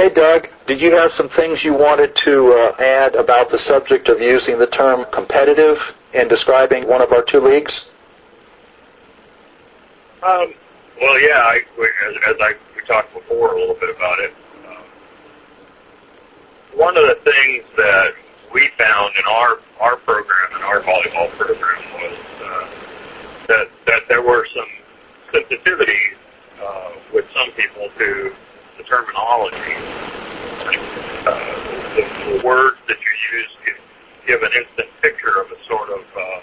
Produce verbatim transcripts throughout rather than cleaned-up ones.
Hey, Doug, did you have some things you wanted to uh, add about the subject of using the term competitive in describing one of our two leagues? Um, well, yeah, I, as, as I we talked before a little bit about it. Um, one of the things that we found in our, our program, in our volleyball program, was uh, that, that there were some sensitivities uh, with some people to the terminology. Uh, the, the words that you use give, give an instant picture of a sort of uh,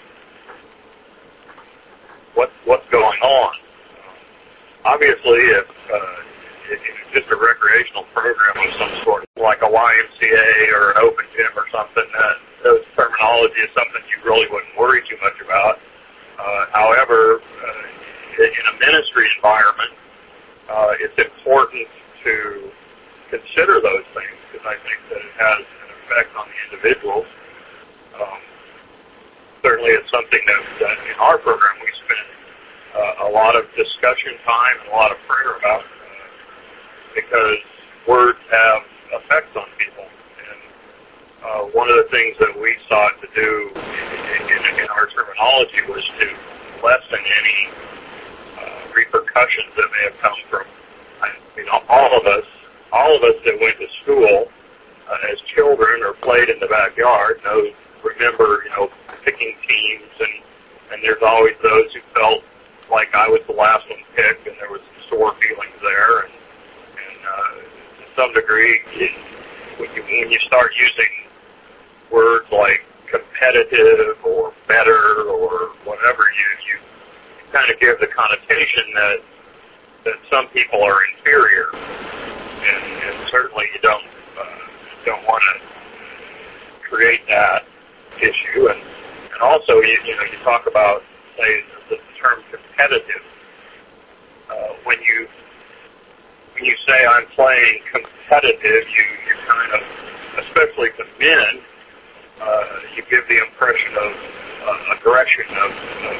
what, what's going on. Obviously, if, uh, if it's just a recreational program of some sort, like a Y M C A or an open gym or something, that those terminology is something you really wouldn't worry too much about. Uh, however, uh, in a ministry environment, uh, it's important to consider those things because I think that it has an effect on the individuals. Um, certainly, it's something that, that in our program we spend Uh, a lot of discussion time and a lot of prayer about uh, because words have effects on people. And uh, one of the things that we sought to do in, in, in our terminology was to lessen any uh, repercussions that may have come from, I mean, all of us, all of us that went to school uh, as children or played in the backyard know, remember, you know, picking teams, and, and there's always those who felt like I was the last one picked, and there was some sore feelings there, and, and uh, to some degree, it, when, you, when you start using words like competitive or better or whatever, you, you kind of give the connotation that that some people are inferior, and, and certainly you don't uh, don't want to create that issue, and and also you, you know you talk about say the term competitive. Uh, when you when you say I'm playing competitive, you, you kind of, especially to men, uh, you give the impression of uh, aggression, of, of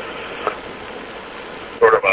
sort of a,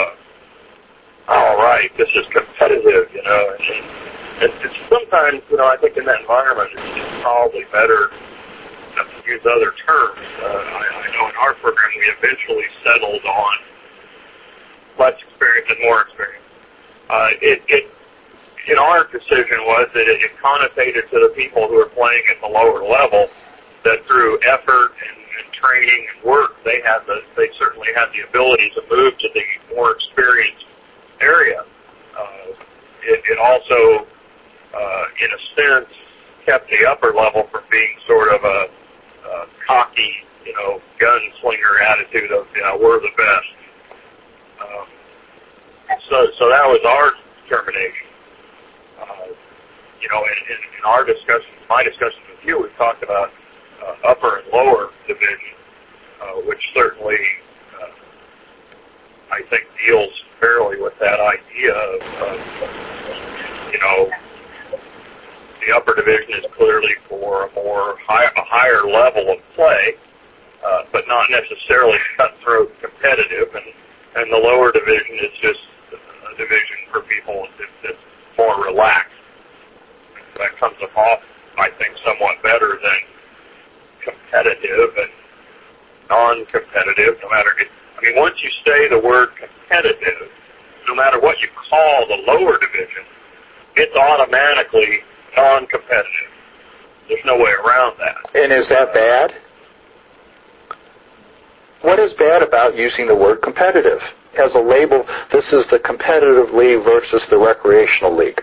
all right, this is competitive, you know. And, and it's sometimes, you know, I think in that environment, it's, it's probably better to use other terms. Uh, I, I know in our program we eventually settled on less experience and more experience. Uh, it, it, in our decision was that it, it connotated to the people who are playing at the lower level that through effort and, and training and work, they had the, they certainly had the ability to move to the more experienced area. Uh, it, it also, uh, in a sense, kept the upper level from being sort of a, a cocky, you know, gunslinger attitude of, you know, we're the best. Um, so, so that was our determination. Uh, you know, in, in, in our discussions, my discussions with you, we've talked about uh, upper and lower division, uh, which certainly, uh, I think, deals fairly with that idea of, of, you know, the upper division is clearly for a more high, a higher level of play, uh, but not necessarily cutthroat competitive, and and the lower division is just a division for people that's more relaxed. That comes off, I think, somewhat better than competitive and non-competitive. No matter, it, I mean, once you say the word competitive, no matter what you call the lower division, it's automatically non-competitive. There's no way around that. And is that bad? What is bad about using the word competitive as a label? This is the competitive league versus the recreational league.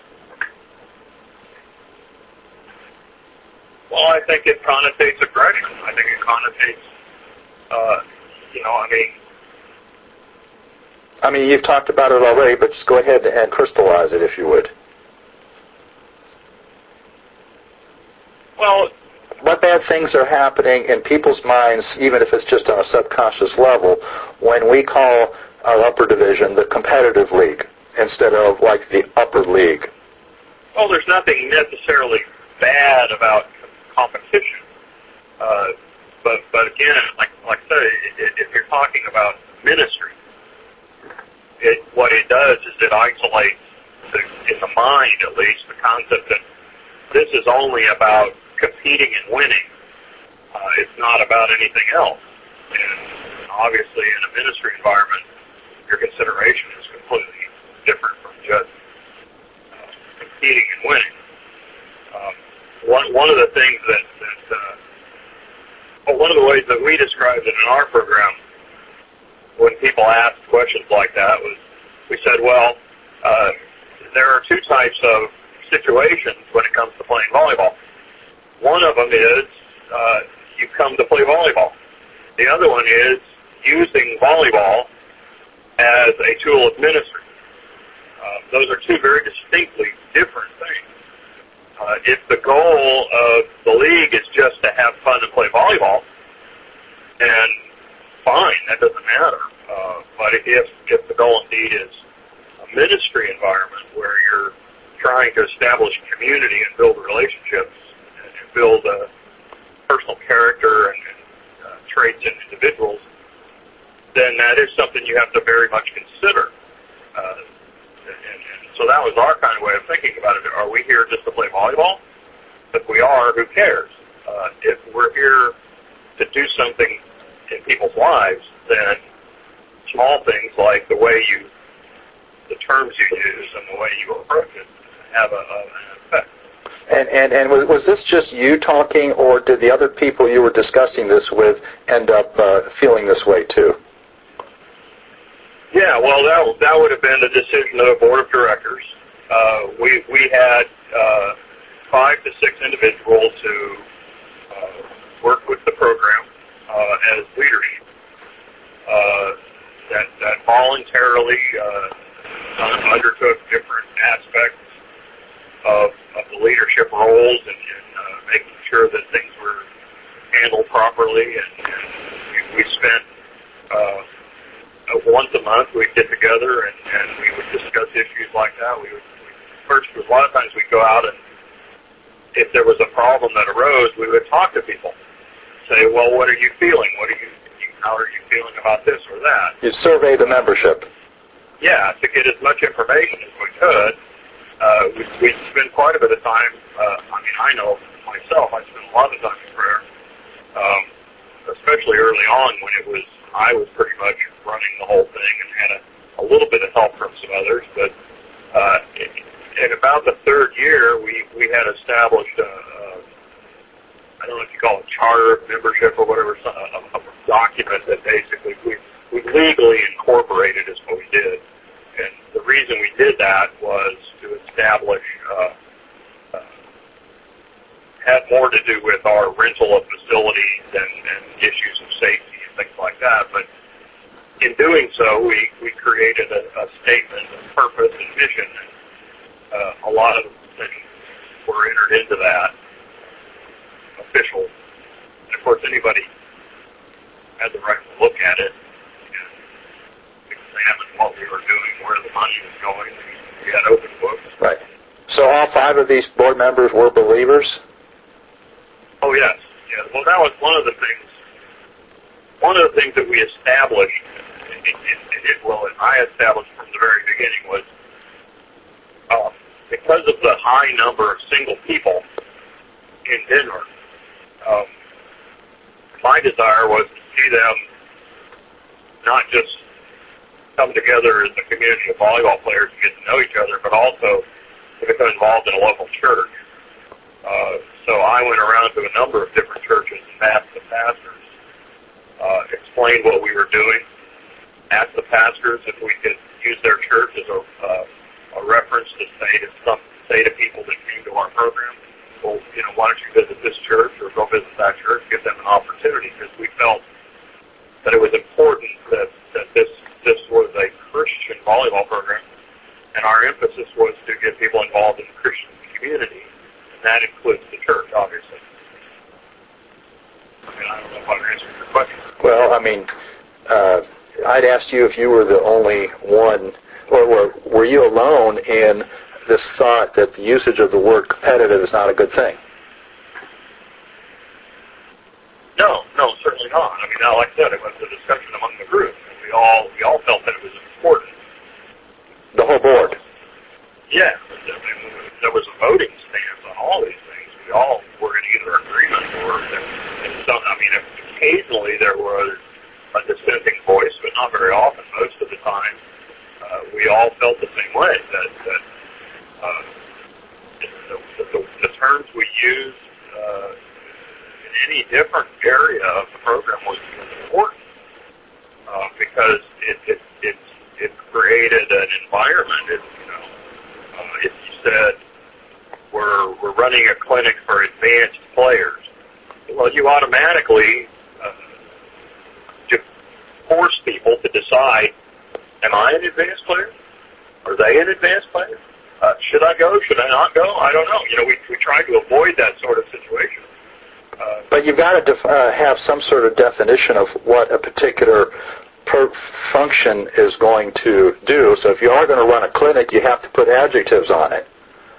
Well, I think it connotates aggression. I think it connotates, uh, you know, I mean... I mean, you've talked about it already, but just go ahead and crystallize it, if you would. Well... What bad things are happening in people's minds, even if it's just on a subconscious level, when we call our upper division the competitive league instead of like the upper league? Well, there's nothing necessarily bad about competition. Uh, but but again, like like I said, if you're talking about ministry, it, what it does is it isolates the, in the mind at least, the concept that this is only about competing and winning. Uh, it's not about anything else. And obviously in a ministry environment, your consideration is completely different from just uh, competing and winning. Um, one, one of the things that, that uh, well, one of the ways that we described it in our program when people asked questions like that was, we said, well, uh, there are two types of situations when it comes to playing volleyball. One of them is uh, you come to play volleyball. The other one is using volleyball as a tool of ministry. Uh, those are two very distinctly different things. Uh, if the goal of the league is just to have fun and play volleyball, then fine, that doesn't matter. Uh, but if, if the goal indeed is a ministry environment where you're trying to establish community and build relationships and, and build a personal character and, and uh, traits in individuals, then that is something you have to very much consider. Uh, and, and so that was our kind of way of thinking about it. Are we here just to play volleyball? If we are, who cares? Uh, if we're here to do something in people's lives, then small things like the way you, the terms you use and the way you approach it have a, a, an effect. And, and, and was, was this just you talking, or did the other people you were discussing this with end up uh, feeling this way too? Yeah, well, that that would have been the decision of the board of directors. Uh, we we had uh, five to six individuals who uh, worked with the program uh, as leadership uh, that that voluntarily uh, undertook different aspects of, of the leadership roles and, and uh, making sure that things were handled properly. And, and we, we spent. Uh, Uh, once a month we'd get together and, and we would discuss issues like that. We would we, first a lot of times we'd go out and if there was a problem that arose, we would talk to people. Say, well, what are you feeling? What are you? How are you feeling about this or that? You'd survey the membership. Yeah, to get as much information as we could. Uh, we we'd spend quite a bit of time. Uh, I mean, I know myself, I spent a lot of time in prayer, um, especially early on when it was. I was pretty much running the whole thing and had a, a little bit of help from some others, but uh, in about the third year, we, we had established a, a, I don't know if you call it charter of membership or whatever, a, a document that basically we, we legally incorporated is what we did. And the reason we did that was to establish, uh, uh, had more to do with our rental of facilities and, and issues of safety, things like that, but in doing so, we, we created a, a statement of purpose and mission, and uh, a lot of things were entered into that, official. And of course, anybody had the right to look at it and examine what we were doing, where the money was going. We had open books. Right. So all five of these board members were believers? Oh, yes. Yeah. Well, that was one of the things One of the things that we established, it, it, it, well, I established from the very beginning was uh, because of the high number of single people in Denver, um, my desire was to see them not just come together as a community of volleyball players and get to know each other, but also to become involved in a local church. Uh, so I went around to a number of different churches and asked the pastors, Uh, explained what we were doing, asked the pastors if we could use their church as a, uh, a reference to say to some, say to people that came to our program, well, you know, why don't you visit this church or go visit that church, give them an opportunity, because we felt that it was important that, that this this was a Christian volleyball program, and our emphasis was to get people involved in the Christian community, and that includes the church, obviously. I mean, I don't know if I'm answering your question. Well, I mean, uh, I'd asked you if you were the only one, or were, were you alone in this thought that the usage of the word competitive is not a good thing? No, no, certainly not. I mean, now, like I said, it was a discussion among the group, and we all we all felt that it was important. The whole board? Yeah, I mean, there was a voting stance on all these things. We all were in either agreement or, and some, I mean, occasionally there was a dissenting voice, but not very often. Most of the time, uh, we all felt the same way, that, that uh, the, the, the terms we used uh, in any different area of the program was important uh, because it, it, it, it created an environment. It, you know, uh, if you said we're, we're running a clinic for advanced players, well, you automatically uh, force people to decide, am I an advanced player? Are they an advanced player? Uh, should I go? Should I not go? I don't know. You know, we, we try to avoid that sort of situation. Uh, but you've got to def- uh, have some sort of definition of what a particular per- function is going to do. So if you are going to run a clinic, you have to put adjectives on it.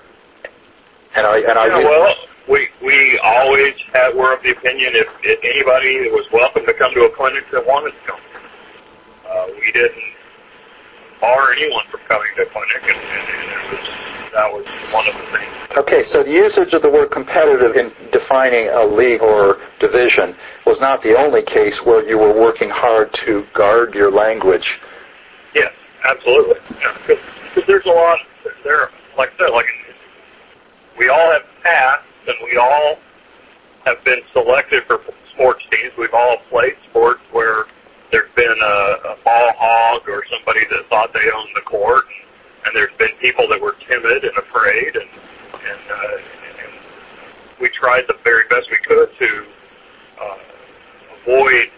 And I, and I yeah, well, we we always had, were of the opinion if, if anybody was welcome to come to a clinic that wanted to come. Uh, we didn't bar anyone from coming to a clinic, and, and, and it was, that was one of the things. Okay, so the usage of the word competitive in defining a league or division was not the only case where you were working hard to guard your language. Yes, absolutely. Because yeah, there's a lot, there, like I said, like we all have paths, and we all have been selected for sports teams. We've all played sports where there's been a, a ball hog or somebody that thought they owned the court, and, and there's been people that were timid and afraid, and and, uh, and we tried the very best we could to uh, avoid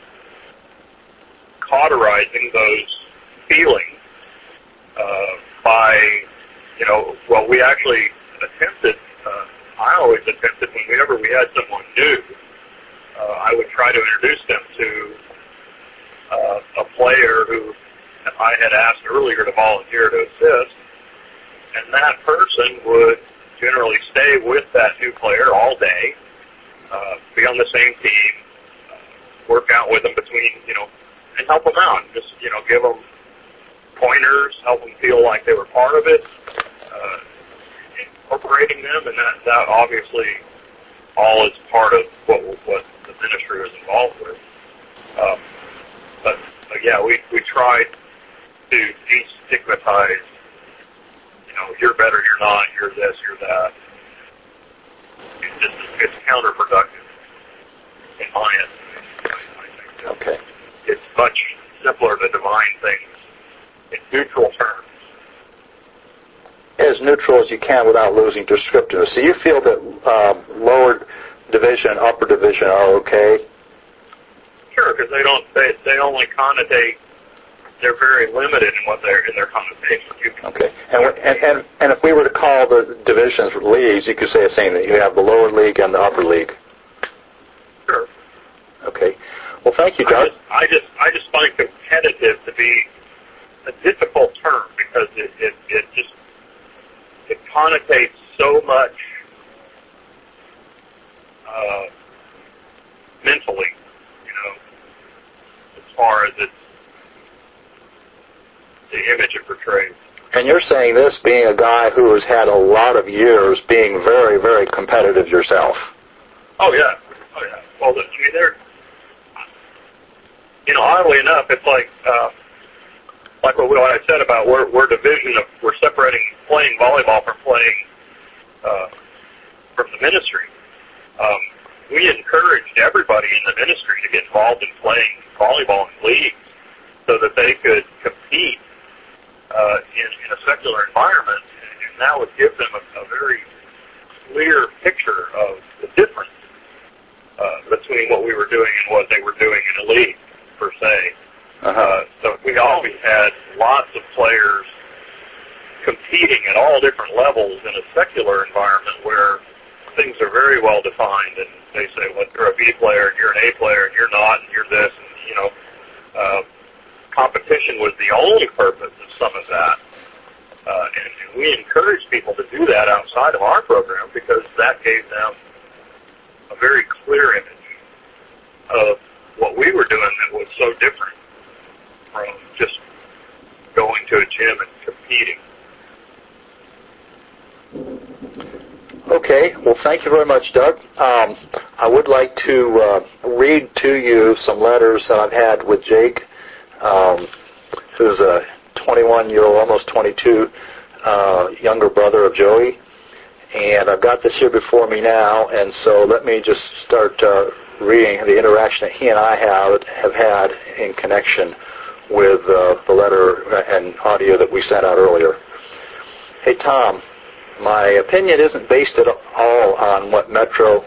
cauterizing those feelings uh, by, you know, well, we actually attempted, uh, I always attempted whenever we had someone new, uh, I would try to introduce them to Uh, a player who I had asked earlier to volunteer to assist, and that person would generally stay with that new player all day, uh, be on the same team, uh, work out with them between, you know, and help them out. Just, you know, give them pointers, help them feel like they were part of it, uh, incorporating them, and that, that obviously all is part of what, what the ministry was involved with. Um, But, but yeah, we we tried to destigmatize, you know, you're better, you're not, you're this, you're that. It's just, it's counterproductive, in my estimation, I think. Okay. It's much simpler to define things in neutral terms. As neutral as you can without losing descriptiveness. So you feel that um, lower division and upper division are okay? Sure, because they don't, they, they only connotate, they're very limited in what they're, in their connotations. You can, okay. And, and, and, and if we were to call the divisions leagues, you could say the same, that you have the lower league and the upper league. Sure. Okay. Well, thank you, Doug. I just, I just, I just find competitive to be a difficult term because it, it, it just, it connotates so much uh, mentally. As far as it's the image it portrays. And you're saying this being a guy who has had a lot of years being very, very competitive yourself. Oh, yeah. Oh, yeah. Well, I mean, they're, you know, oddly enough, it's like, uh, like what, what I said about we're, we're division of, we're separating playing volleyball from playing, uh, from the ministry. Um, we encouraged everybody in the ministry to get involved in playing volleyball in leagues so that they could compete uh, in, in a secular environment, and that would give them a, a very clear picture of the difference uh, between what we were doing and what they were doing in a league, per se. Uh-huh. Uh, so we always had lots of players competing at all different levels in a secular environment where things are very well defined, and they say, well, you're a B player, and you're an A player, and you're not, and you're this, and, you know, uh, competition was the only purpose of some of that. Uh, and, and we encourage people to do that outside of our program because that gave them a very clear image of what we were doing that was so different from just going to a gym and competing. Okay, well, thank you very much, Doug. Um, I would like to uh, read to you some letters that I've had with Jake, um, who's a twenty-one-year-old, almost twenty-two, uh, younger brother of Joey. And I've got this here before me now, and so let me just start uh, reading the interaction that he and I have, have had in connection with uh, the letter and audio that we sent out earlier. Hey, Tom. My opinion isn't based at all on what Metro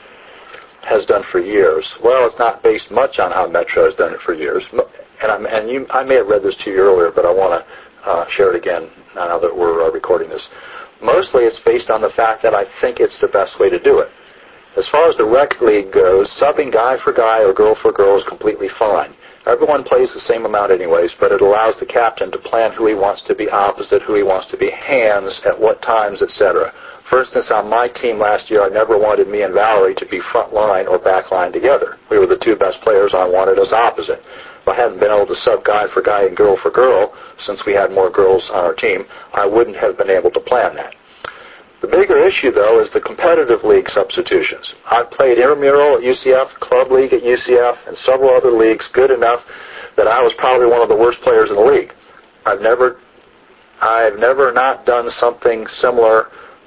has done for years. Well, it's not based much on how Metro has done it for years. And, I'm, and you, I may have read this to you earlier, but I want to uh, share it again now that we're uh, recording this. Mostly it's based on the fact that I think it's the best way to do it. As far as the rec league goes, subbing guy for guy or girl for girl is completely fine. Everyone plays the same amount anyways, but it allows the captain to plan who he wants to be opposite, who he wants to be hands, at what times, et cetera. For instance, on my team last year, I never wanted me and Valerie to be front line or back line together. We were the two best players. I wanted us opposite. If I hadn't been able to sub guy for guy and girl for girl, since we had more girls on our team, I wouldn't have been able to plan that. The bigger issue, though, is the competitive league substitutions. I've played intramural at U C F, club league at U C F, and several other leagues good enough that I was probably one of the worst players in the league. I've never, I've never not done something similar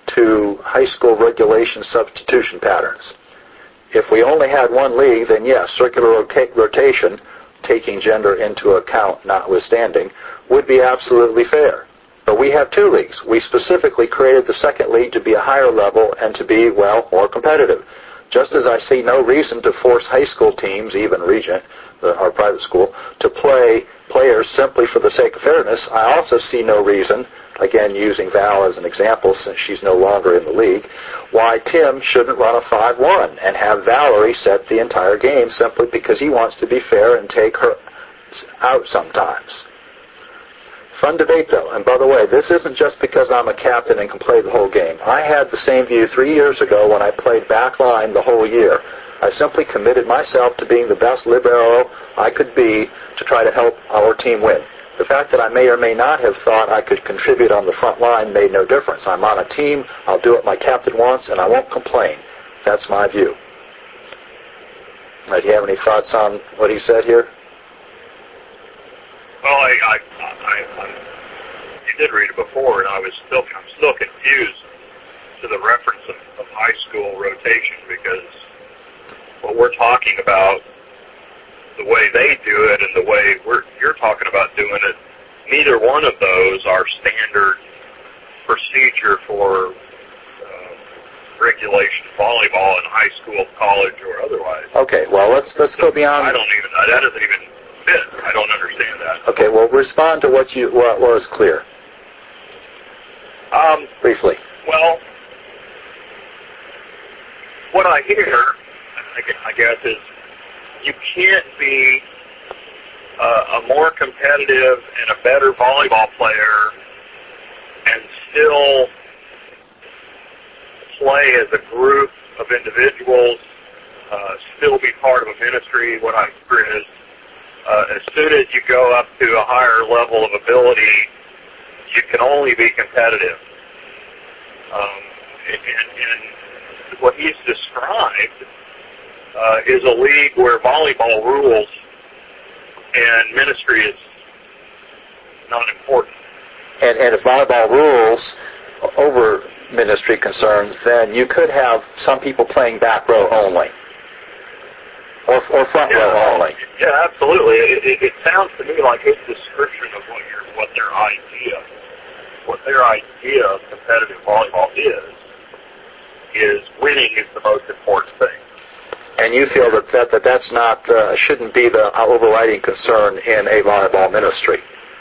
to high school regulation substitution patterns. If we only had one league, then yes, circular rota- rotation, taking gender into account notwithstanding, would be absolutely fair. But we have two leagues. We specifically created the second league to be a higher level and to be, well, more competitive. Just as I see no reason to force high school teams, even Regent, the, our private school, to play players simply for the sake of fairness, I also see no reason, again using Val as an example since she's no longer in the league, why Tim shouldn't run a five one and have Valerie set the entire game simply because he wants to be fair and take her out sometimes. Fun debate, though. And by the way, this isn't just because I'm a captain and can play the whole game. I had the same view three years ago when I played back line the whole year. I simply committed myself to being the best libero I could be to try to help our team win. The fact that I may or may not have thought I could contribute on the front line made no difference. I'm on a team, I'll do what my captain wants, and I won't complain. That's my view. Now, do you have any thoughts on what he said here? Well, I, I, I, I, you did read it before, and I was still, I'm still confused to the reference of, of high school rotation because what we're talking about, the way they do it and the way we're, you're talking about doing it, neither one of those are standard procedure for uh, regulation volleyball in high school, college, or otherwise. Okay, well, let's let's go beyond. I don't even. That doesn't even fit. I don't understand that. Okay, well, respond to what you what was clear. Um, briefly. Well, what I hear, I guess, is you can't be uh, a more competitive and a better volleyball player and still play as a group of individuals, uh, still be part of a ministry. What I hear is uh, as soon as you go up to a higher level of ability, you can only be competitive. Um, and, and what he's described uh, is a league where volleyball rules and ministry is not important. And, and if volleyball rules over ministry concerns, then you could have some people playing back row only, or, or front yeah, row only. Yeah, absolutely. It, it, it sounds to me like his description of what your what their idea, what their idea of competitive volleyball is, is winning is the most important thing. And you feel that that, that that's not uh, shouldn't be the overriding concern in a volleyball ministry.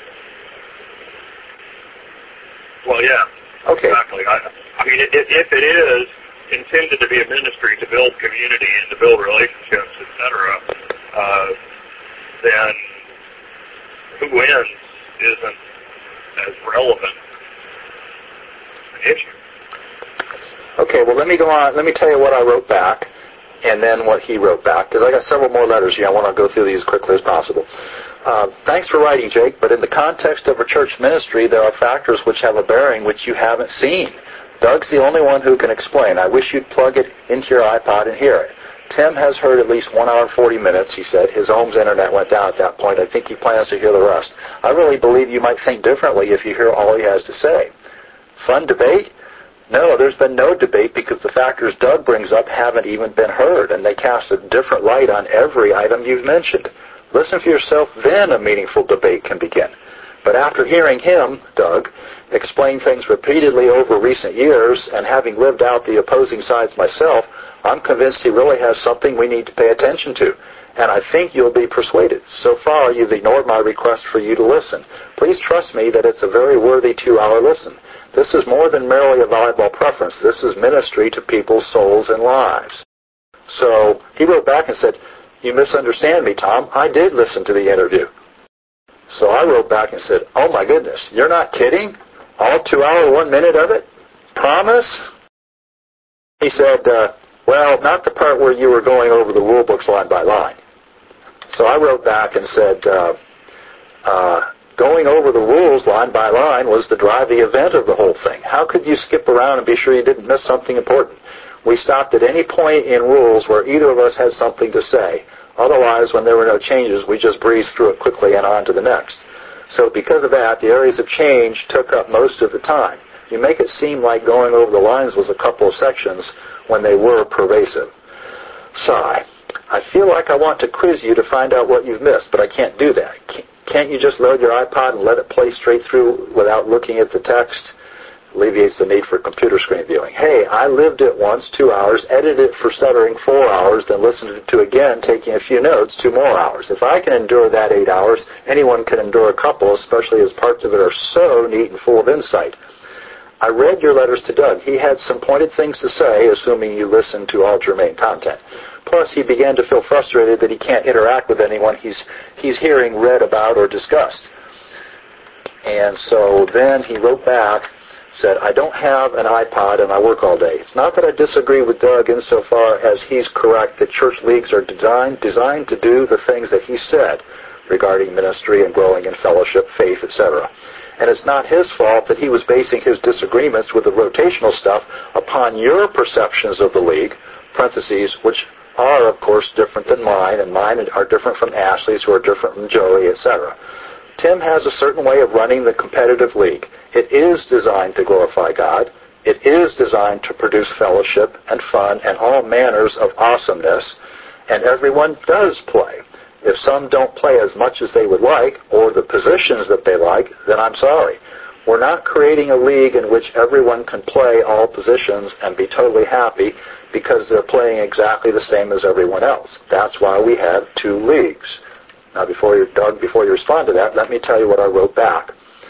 Well, yeah. Okay. Exactly. I, I mean, if, if it is intended to be a ministry to build community and to build relationships, et cetera, uh, then who wins isn't as relevant an issue. Okay. Well, let me go on. Let me tell you what I wrote back, and then what he wrote back, because I got several more letters here. I want to go through these as quickly as possible. Uh, thanks for writing, Jake, but in the context of a church ministry, there are factors which have a bearing which you haven't seen. Doug's the only one who can explain. I wish you'd plug it into your iPod and hear it. Tim has heard at least one hour and forty minutes, he said. His home's internet went down at that point. I think he plans to hear the rest. I really believe you might think differently if you hear all he has to say. Fun debate? No, there's been no debate because the factors Doug brings up haven't even been heard, and they cast a different light on every item you've mentioned. Listen for yourself, then a meaningful debate can begin. But after hearing him, Doug, explain things repeatedly over recent years and having lived out the opposing sides myself, I'm convinced he really has something we need to pay attention to. And I think you'll be persuaded. So far, you've ignored my request for you to listen. Please trust me that it's a very worthy two-hour listen. This is more than merely a volleyball preference. This is ministry to people's souls and lives. So he wrote back and said, you misunderstand me, Tom. I did listen to the interview. So I wrote back and said, oh my goodness, you're not kidding? All two hour, one minute of it? Promise? He said, uh, well, not the part where you were going over the rule books line by line. So I wrote back and said, uh, uh, going over the rules line by line was the driving event of the whole thing. How could you skip around and be sure you didn't miss something important? We stopped at any point in rules where either of us had something to say. Otherwise, when there were no changes, we just breezed through it quickly and on to the next. So because of that, the areas of change took up most of the time. You make it seem like going over the lines was a couple of sections when they were pervasive. Sigh. I feel like I want to quiz you to find out what you've missed, but I can't do that. Can't you just load your iPod and let it play straight through without looking at the text? Alleviates the need for computer screen viewing. Hey, I lived it once, two hours, edited it for stuttering four hours, then listened to it again, taking a few notes, two more hours. If I can endure that eight hours, anyone can endure a couple, especially as parts of it are so neat and full of insight. I read your letters to Doug. He had some pointed things to say, assuming you listened to all germane content. Plus, he began to feel frustrated that he can't interact with anyone he's he's hearing read about or discussed. And so then he wrote back, said, I don't have an iPod and I work all day. It's not that I disagree with Doug insofar as he's correct that church leagues are designed, designed to do the things that he said regarding ministry and growing in fellowship, faith, et cetera. And it's not his fault that he was basing his disagreements with the rotational stuff upon your perceptions of the league, parentheses, which are, of course, different than mine, and mine are different from Ashley's, who are different from Joey, et cetera. Tim has a certain way of running the competitive league. It is designed to glorify God. It is designed to produce fellowship and fun and all manners of awesomeness, and everyone does play. If some don't play as much as they would like, or the positions that they like, then I'm sorry. We're not creating a league in which everyone can play all positions and be totally happy because they're playing exactly the same as everyone else. That's why we have two leagues. Now, before you, Doug, before you respond to that, let me tell you what I wrote back.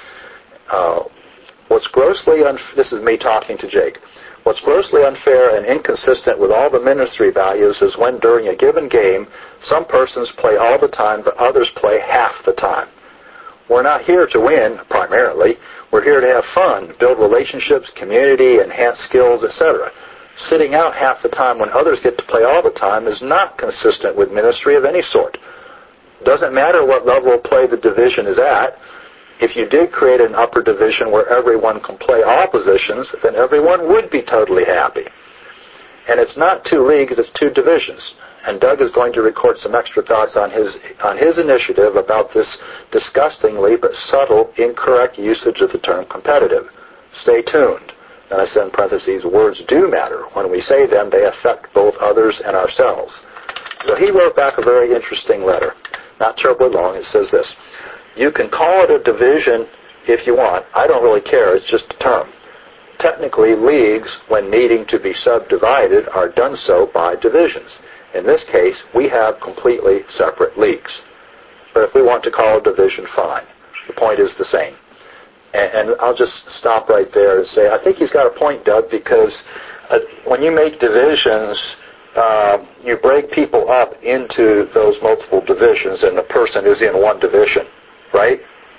Uh, what's grossly unfair, this is me talking to Jake. What's grossly unfair and inconsistent with all the ministry values is when during a given game, some persons play all the time, but others play half the time. We're not here to win, primarily. We're here to have fun, build relationships, community, enhance skills, et cetera. Sitting out half the time when others get to play all the time is not consistent with ministry of any sort. Doesn't matter what level of play the division is at. If you did create an upper division where everyone can play all positions, then everyone would be totally happy. And it's not two leagues, it's two divisions. And Doug is going to record some extra thoughts on his on his initiative about this disgustingly but subtle, incorrect usage of the term competitive. Stay tuned. And I said in parentheses, words do matter. When we say them, they affect both others and ourselves. So he wrote back a very interesting letter. Not terribly long. It says this. You can call it a division if you want. I don't really care. It's just a term. Technically, leagues, when needing to be subdivided, are done so by divisions. In this case, we have completely separate leagues. But if we want to call a division, fine. The point is the same. And, and I'll just stop right there and say, I think he's got a point, Doug, because uh, when you make divisions, uh, you break people up into those multiple divisions, and the person is in one division, right?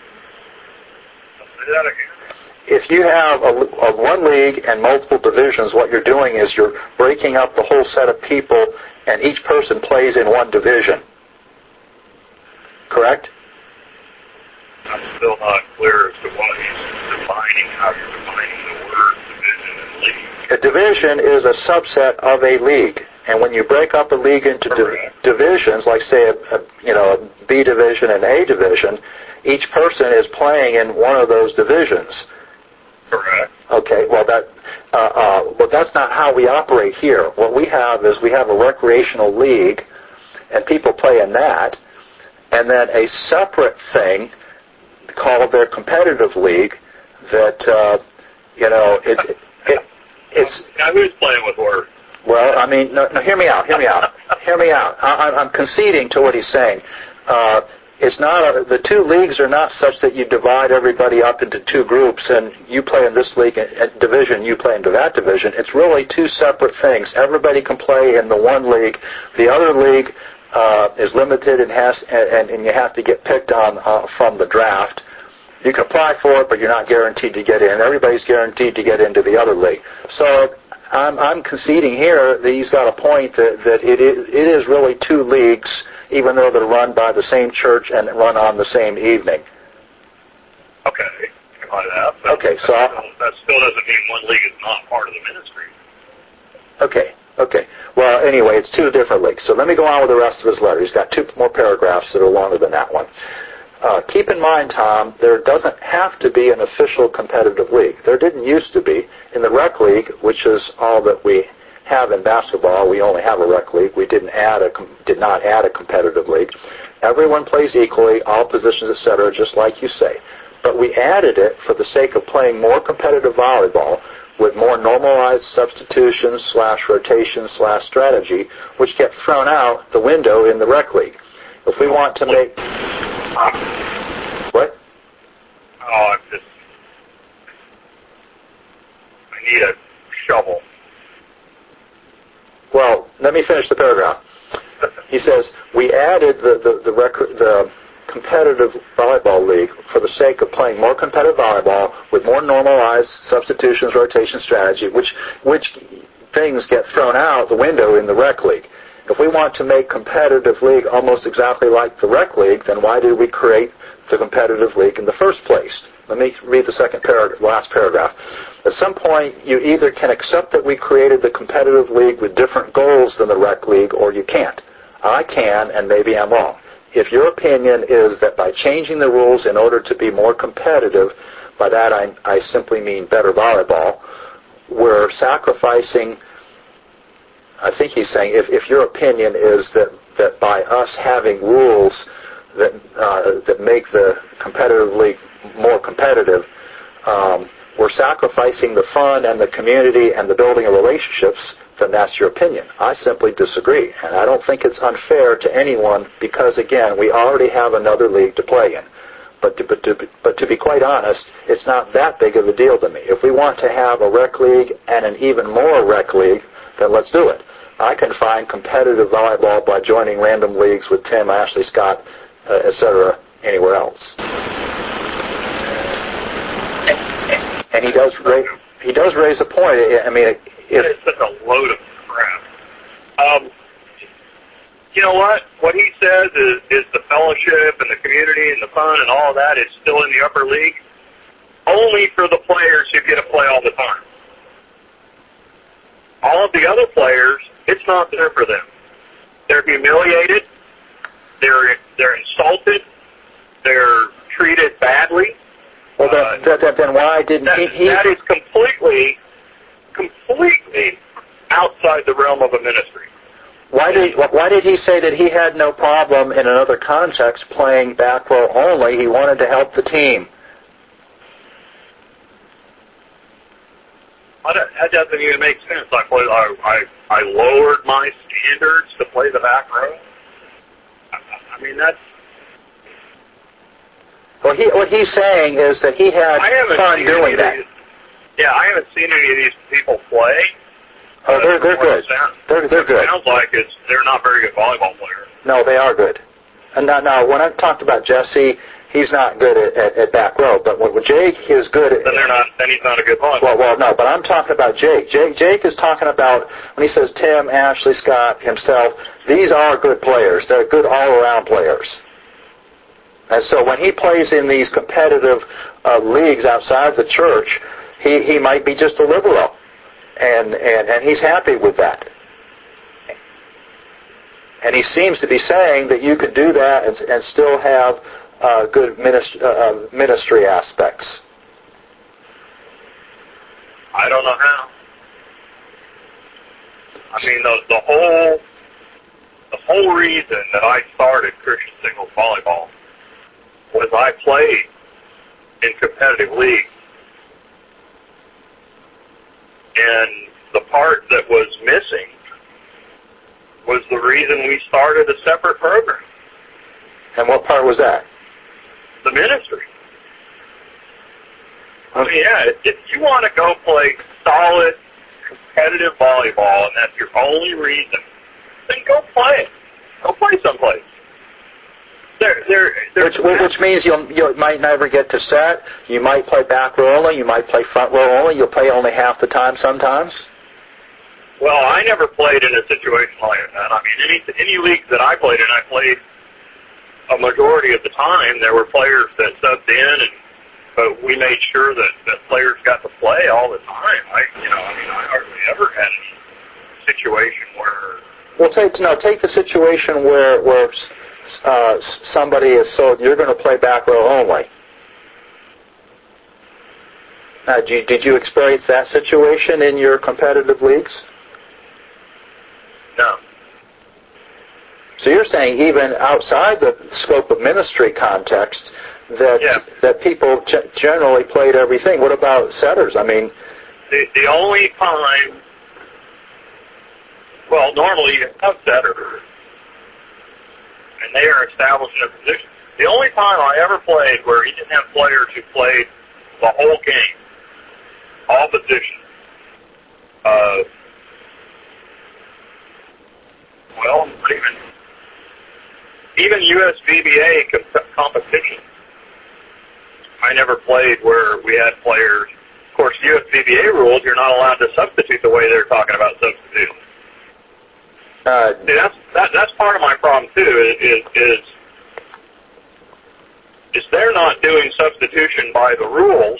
If you have a, a one league and multiple divisions, what you're doing is you're breaking up the whole set of people, and each person plays in one division. Correct? I'm still not clear as to what he's defining, how you're defining the word division and A division is a subset of a league. And when you break up a league into div- divisions, like say a, a you know a B division and A division, each person is playing in one of those divisions. Correct. Okay. Well, that uh, uh, but that's not how we operate here. What we have is we have a recreational league, and people play in that, and then a separate thing called their competitive league. That uh, you know it's it, it's. Now who's playing with words? Well, I mean, no, no, hear me out, hear me out, hear me out. I, I'm conceding to what he's saying. Uh, it's not a, the two leagues are not such that you divide everybody up into two groups and you play in this league and, and division, you play into that division. It's really two separate things. Everybody can play in the one league. The other league uh, is limited and has and, and you have to get picked on uh, from the draft. You can apply for it, but you're not guaranteed to get in. Everybody's guaranteed to get into the other league. So I'm, I'm conceding here that he's got a point that, that it, is, it is really two leagues, even though they're run by the same church and run on the same evening. Okay. That, that, okay, so that, that still doesn't mean one league is not part of the ministry. Okay, okay. Well, anyway, it's two different leagues. So let me go on with the rest of his letter. He's got two more paragraphs that are longer than that one. Uh, keep in mind, Tom, there doesn't have to be an official competitive league. There didn't used to be. In the rec league, which is all that we have in basketball, we only have a rec league. We didn't add a, did not add a competitive league. Everyone plays equally, all positions, et cetera, just like you say. But we added it for the sake of playing more competitive volleyball with more normalized substitutions slash rotation slash strategy, which get thrown out the window in the rec league. If we want to make... What? Oh, I'm just... I need a shovel. Well, let me finish the paragraph. He says, we added the, the, the, rec- the competitive volleyball league for the sake of playing more competitive volleyball with more normalized substitutions, rotation strategy, which, which things get thrown out the window in the rec league. If we want to make competitive league almost exactly like the rec league, then why did we create the competitive league in the first place? Let me read the second paragraph, last paragraph. At some point, you either can accept that we created the competitive league with different goals than the rec league, or you can't. I can, and maybe I'm wrong. If your opinion is that by changing the rules in order to be more competitive, by that I, I simply mean better volleyball, we're sacrificing... I think he's saying if, if your opinion is that, that by us having rules that uh, that make the competitive league more competitive, um, we're sacrificing the fun and the community and the building of relationships, then that's your opinion. I simply disagree, and I don't think it's unfair to anyone because, again, we already have another league to play in. But to, but, to, but to be quite honest, it's not that big of a deal to me. If we want to have a rec league and an even more rec league, then let's do it. I can find competitive volleyball by joining random leagues with Tim, Ashley, Scott, uh, et cetera, anywhere else. And he does raise, he does raise a point. I mean, if it's such a load of crap. Um, you know what? What he says is, is the fellowship and the community and the fun and all of that is still in the upper league, only for the players who get to play all the time. All of the other players, it's not there for them. They're humiliated. They're they're insulted. They're treated badly. Well, then, uh, then, then why didn't that, he, he... That is completely, completely outside the realm of a ministry. Why did why did he say that he had no problem in another context playing back row only? He wanted to help the team. That doesn't even make sense. I, play, I, I, I lowered my standards to play the back row. I, I mean, that's... Well, he, what he's saying is that he had fun doing that. These, yeah, I haven't seen any of these people play. Oh, they're, they're good. Sounds, they're they're good. It sounds like it's, they're not very good volleyball players. No, they are good. And now, now when I talked about Jesse, he's not good at, at, at back row, but when, when Jake is good at... Then they're not. Then he's not a good volleyball. Well, well, no, but I'm talking about Jake. Jake. Jake is talking about, when he says Tim, Ashley, Scott, himself, these are good players. They're good all-around players. And so when he plays in these competitive uh, leagues outside the church, he, he might be just a libero. and and and he's happy with that. And he seems to be saying that you could do that and, and still have uh, good ministry, uh, ministry aspects. I don't know how. I mean, the, the whole the whole reason that I started Christian singles volleyball was I played in competitive leagues, and the part that was missing was the reason we started a separate program. And what part was that? The ministry. I mean, yeah, if you want to go play solid, competitive volleyball, and that's your only reason, then go play it. Go play someplace. There, there, which, which means you'll, you might never get to set. You might play back row only. You might play front row only. You'll play only half the time sometimes. Well, I never played in a situation like that. I mean, any any leagues that I played in, I played a majority of the time. There were players that subbed in, and but we made sure that, that players got to play all the time. I, you know, I mean, I hardly ever had any situation where. Well, take no, take the situation where where uh, somebody is told you're going to play back row only. Now, did you, did you experience that situation in your competitive leagues? No. So you're saying even outside the scope of ministry context that yeah. that people g- generally played everything. What about setters? I mean, the the only time, well, normally you have setters, and they are established in a position. The only time I ever played where he didn't have players who played the whole game, all positions, uh, well, even even U S V B A comp- competition, I never played where we had players. Of course, U S V B A rules, you're not allowed to substitute the way they're talking about substituting. Uh, See, that's that, that's part of my problem too. Is is is they're not doing substitution by the rules.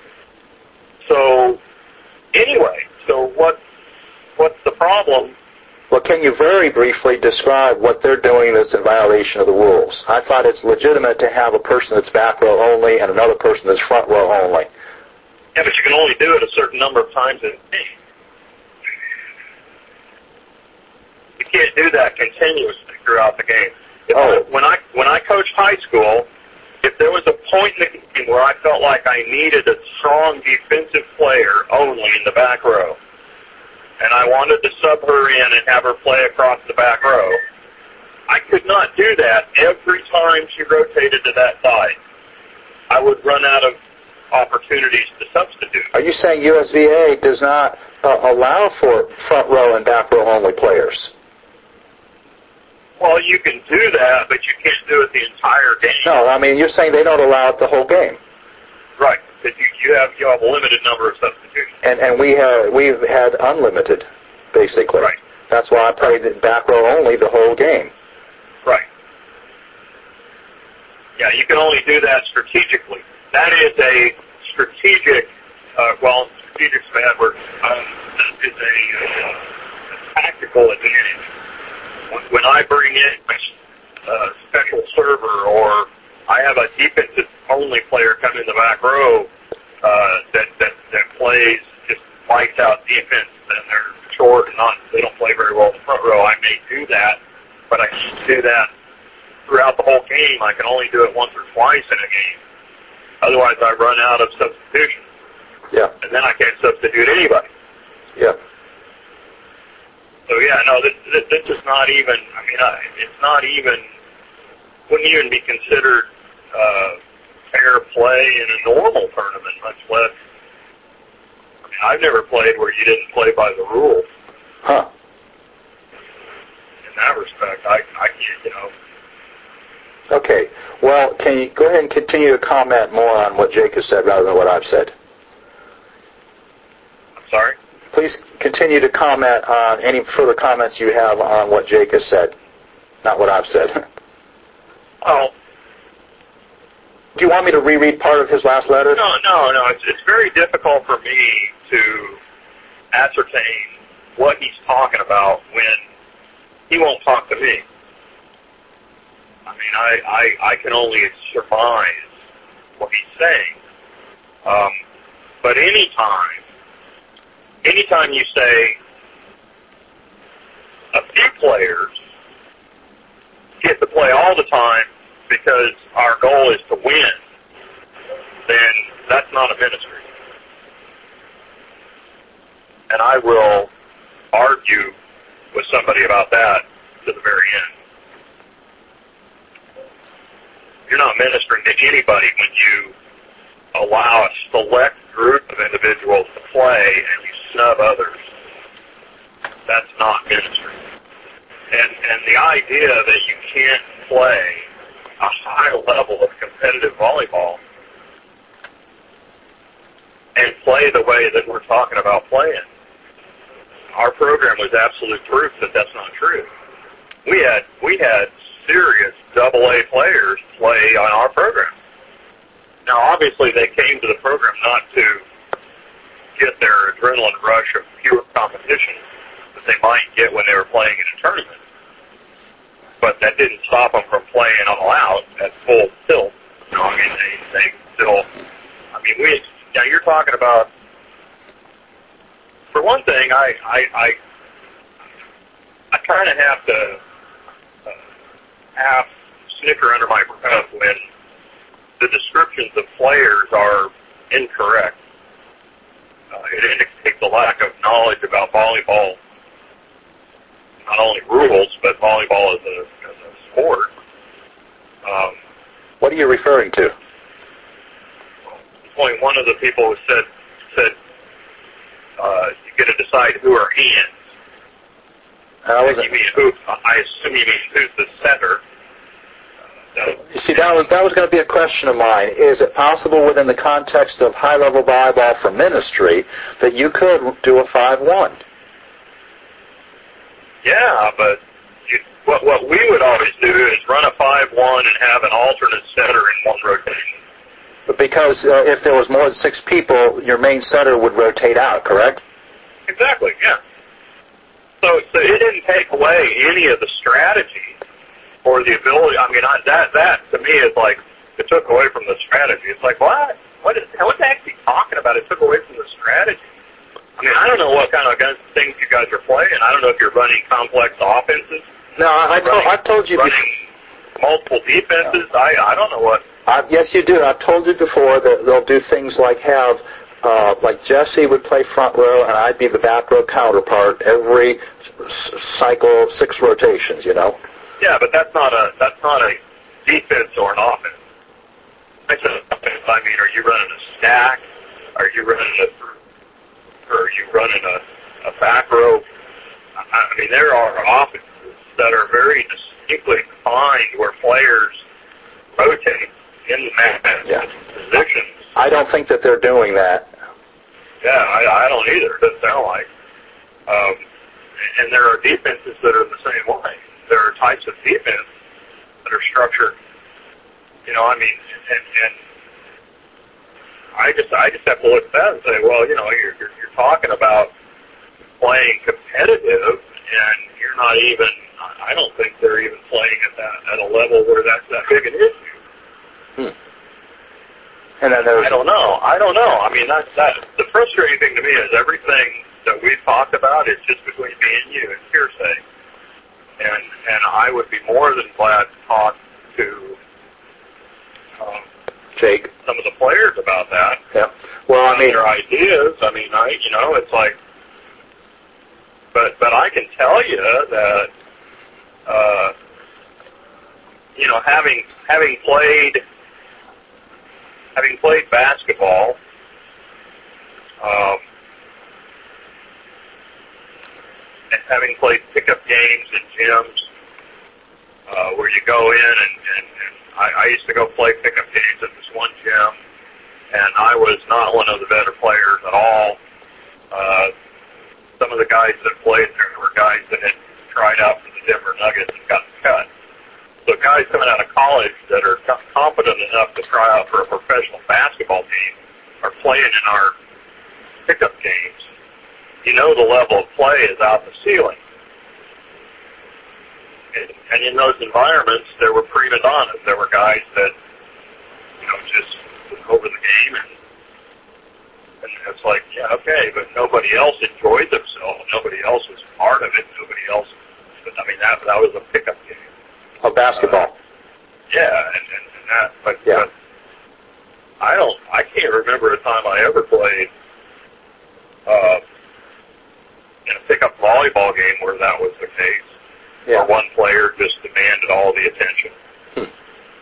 So anyway, so what what's the problem? Well, can you very briefly describe what they're doing that's in violation of the rules? I thought it's legitimate to have a person that's back row only and another person that's front row only. Yeah, but you can only do it a certain number of times in a game. You can't do that continuously throughout the game. If oh. I, when I when I coached high school, if there was a point in the game where I felt like I needed a strong defensive player only in the back row, and I wanted to sub her in and have her play across the back row, I could not do that every time she rotated to that side. I would run out of opportunities to substitute. Are you saying U S V A does not uh, allow for front row and back row only players? Well, you can do that, but you can't do it the entire game. No, I mean, you're saying they don't allow it the whole game. Right, because you, you have you have a limited number of substitutions. And and we have we've had unlimited, basically. Right. That's why I played back row only the whole game. Right. Yeah, you can only do that strategically. That is a strategic. Uh, well, strategic's a bad word. Um, that is a, uh, a tactical advantage. When, when I bring in a uh, special server, or I have a defensive-only player come in the back row uh, that, that that plays just lights out defense, and they're short and not they don't play very well in the front row, I may do that, but I can't do that throughout the whole game. I can only do it once or twice in a game. Otherwise, I run out of substitution. Yeah. And then I can't substitute anybody. Yeah. So yeah, no, this, this, this is not even. I mean, I, it's not even. Wouldn't even be considered uh, fair play in a normal tournament, much less. I mean, I've never played where you didn't play by the rules. Huh. In that respect, I, I can't, you know. Okay. Well, can you go ahead and continue to comment more on what Jake has said rather than what I've said? I'm sorry? Please continue to comment on any further comments you have on what Jake has said, not what I've said. Oh. Do you want me to reread part of his last letter? No, no, no. It's, it's very difficult for me to ascertain what he's talking about when he won't talk to me. I mean, I, I, I can only surmise what he's saying. Um, but anytime, anytime you say a few players get to play all the time because our goal is to win, then that's not a ministry. And I will argue with somebody about that to the very end. You're not ministering to anybody when you allow a select group of individuals to play and you snub others. That's not ministry. And and the idea that you can't play a high level of competitive volleyball and play the way that we're talking about playing. Our program was absolute proof that that's not true. We had we had serious double A players play on our program. Now, obviously, they came to the program not to get their adrenaline rush of pure competition that they might get when they were playing in a tournament. But that didn't stop them from playing all out at full tilt. You know, I mean, they, they still, I mean, we, now you're talking about, for one thing, I, I, I, I kind of have to uh, half snicker under my breath when the descriptions of players are incorrect. Uh, it indicates a lack of knowledge about volleyball, not only rules, but volleyball as a, as a sport. Um, what are you referring to? Point one of the people who said, said uh, you get to decide who are hands. How is you it? mean who? I assume you mean who's the setter. You see, that was, that was going to be a question of mine. Is it possible within the context of high-level volleyball for ministry that you could do a five one? Yeah, but you, what, what we would always do is run a five one and have an alternate setter in one rotation. But because uh, if there was more than six people, your main setter would rotate out, correct? Exactly, yeah. So, so it didn't take away any of the strategy or the ability. I mean, I, that that to me is like it took away from the strategy. It's like what? What is? What's actually talking about? It took away from the strategy. I mean, I don't know what kind of things you guys are playing. I don't know if you're running complex offenses. No, I, I running, I've told you running before. multiple defenses. No. I I don't know what. Uh, yes, you do. I've told you before that they'll do things like have. Uh, like Jesse would play front row, and I'd be the back row counterpart every s- cycle, six rotations. You know. Yeah, but that's not a that's not a defense or an offense. That's an offense. I mean, are you running a stack? Are you running a or are you running a, a back row? I mean, there are offenses that are very distinctly defined where players rotate in the match yeah. positions. I don't think that they're doing that. Yeah, I, I don't either. It doesn't sound like. Um, and there are defenses that are the same way. There are types of defense that are structured. You know, I mean, and, and I just I just have to look at that and say, well, you know, you're you're, you're talking about playing competitive, and you're not even. I don't think they're even playing at that at a level where that's that big an issue. Hmm. And then there's I don't know. I don't know. I mean, that that the frustrating thing to me is everything that we've talked about is just between me and you. It's hearsay. And and I would be more than glad to talk to um, Jake, some of the players about that. Yeah. Well, I mean, their ideas. I mean, I you know, it's like, but but I can tell you that, uh, you know, having having played having played basketball. Um, and having played pickup games in gyms uh, where you go in and, and, and I, I used to go play pickup games at this one gym, and I was not one of the better players at all. Uh, some of the guys that played there were guys that had tried out for the Denver Nuggets and got cut. So guys coming out of college that are competent enough to try out for a professional basketball team are playing in our pickup games. you know the level of play is out the ceiling. And, and in those environments, there were prima donnas. There were guys that, you know, just took over the game, and and it's like, yeah, okay, but nobody else enjoyed themselves. Nobody else was part of it. Nobody else. But, I mean, that that was a pickup game. Oh, basketball. Uh, yeah, and, and, and that. But, yeah. but I don't. I can't remember a time I ever played uh, in a pickup volleyball game where that was the case. Yeah. Where one player just demanded all the attention. Hmm.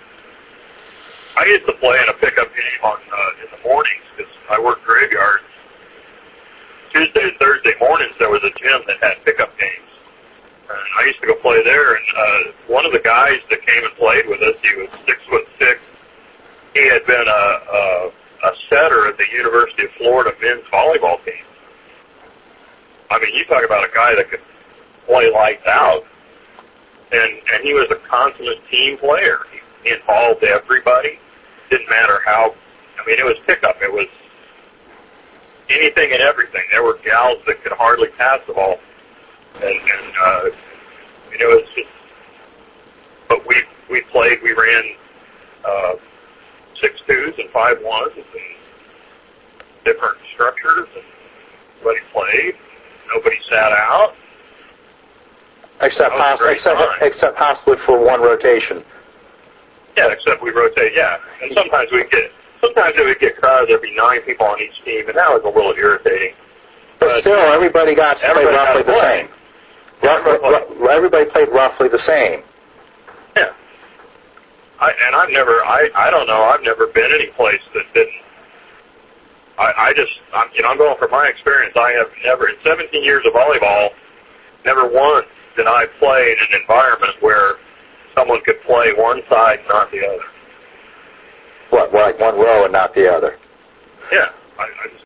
I used to play in a pickup game on uh, in the mornings because I worked graveyards. Tuesday and Thursday mornings there was a gym that had pickup games, and I used to go play there. And uh, one of the guys that came and played with us, he was six foot six. He had been a, a, a setter at the University of Florida men's volleyball team. I mean, you talk about a guy that could play lights out, and and he was a consummate team player. He, he involved everybody. Didn't matter how. I mean, it was pickup. It was anything and everything. There were gals that could hardly pass the ball, and, and uh, I mean, it was just. But we we played. We ran uh, six twos and five ones and different structures, and everybody played. Nobody sat out. Except possibly, except, except possibly for one rotation. Yeah, except we rotate. Yeah, and sometimes we get. Sometimes it would get crowded. There'd be nine people on each team, and that was a little irritating. But, but still, everybody got to play roughly the same. Everybody, everybody played roughly the same. Yeah. I, and I've never, I, I don't know, I've never been any place that didn't. I, I just, I'm, you know, I'm going from my experience. I have never, in seventeen years of volleyball, never once did I play in an environment where someone could play one side, not the other. What, like one row and not the other? Yeah. I, I, just...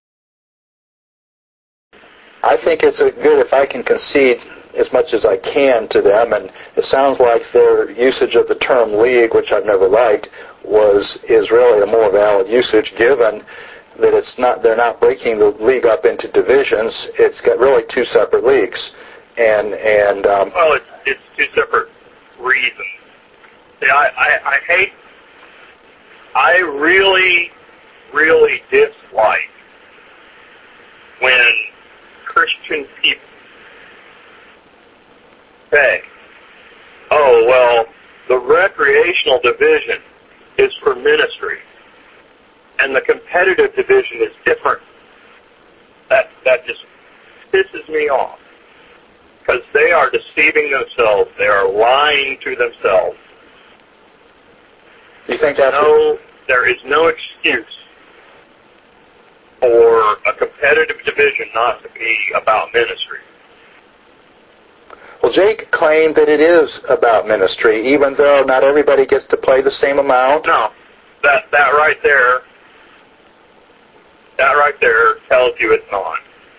I think it's a good if I can concede as much as I can to them, and it sounds like their usage of the term league, which I've never liked, was is really a more valid usage given that it's not they're not breaking the league up into divisions. It's got really two separate leagues, and and um, well, it's it's two separate reasons. See, I, I, I hate. I really, really dislike when Christian people say, oh, well, the recreational division is for ministry, and the competitive division is different. That, that just pisses me off, because they are deceiving themselves. They are lying to themselves. You think that's no, there is no excuse for a competitive division not to be about ministry. Well, Jake claimed that it is about ministry, even though not everybody gets to play the same amount. No, that that right there, that right there tells you it's not.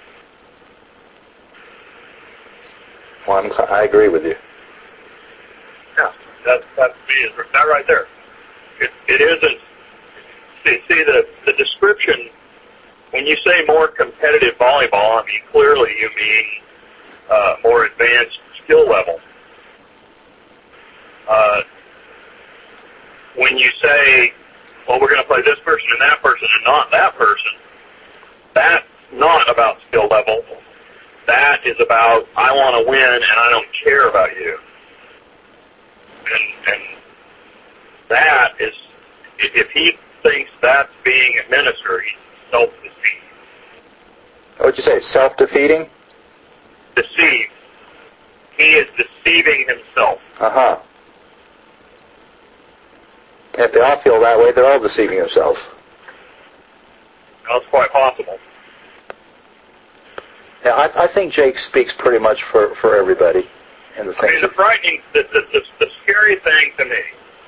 Well, I'm, I agree with you. Yeah, that that to me is that right there. It, it isn't. See, see the, the description, when you say more competitive volleyball, I mean, clearly you mean uh, more advanced skill level. Uh, when you say, well, we're going to play this person and that person and not that person, that's not about skill level. That is about, I want to win and I don't care about you. And, and that is, if he thinks that's being a minister, he's self-deceived. What would you say, self-defeating? Deceived. He is deceiving himself. Uh-huh. If they all feel that way, they're all deceiving themselves. That's quite possible. Yeah, I, I think Jake speaks pretty much for, for everybody. In the I mean, the frightening, the, the, the, the scary thing to me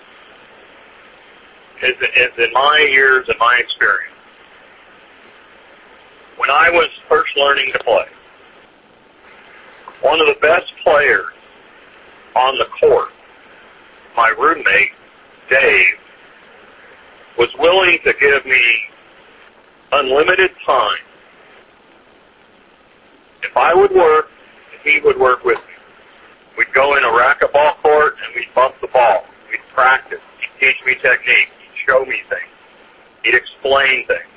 is, is in my years and my experience, when I was first learning to play, one of the best players on the court, my roommate, Dave, was willing to give me unlimited time if I would work, he would work with me. We'd go in a racquetball court and we'd bump the ball. We'd practice. He'd teach me technique. He'd show me things. He'd explain things.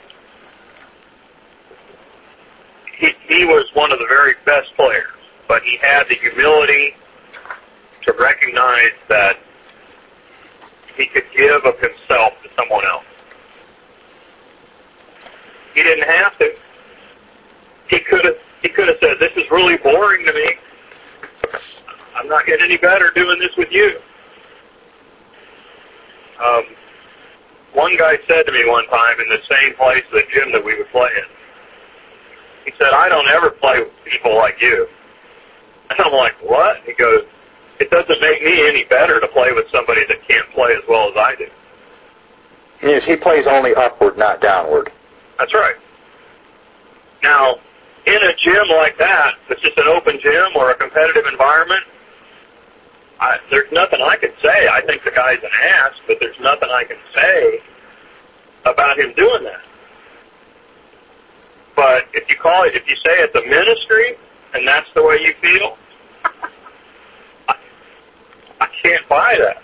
He, he was one of the very best players, but he had the humility to recognize that he could give of himself to someone else. He didn't have to. He could have he could have said, "This is really boring to me. I'm not getting any better doing this with you." Um, one guy said to me one time in the same place, the gym that we would play in, he said, "I don't ever play with people like you." And I'm like, "What?" He goes, "It doesn't make me any better to play with somebody that can't play as well as I do." Yes, he plays only upward, not downward. That's right. Now, in a gym like that, it's just an open gym or a competitive environment, I, there's nothing I can say. I think the guy's an ass, but there's nothing I can say about him doing that. But if you call it, if you say it's a ministry and that's the way you feel, I, I can't buy that.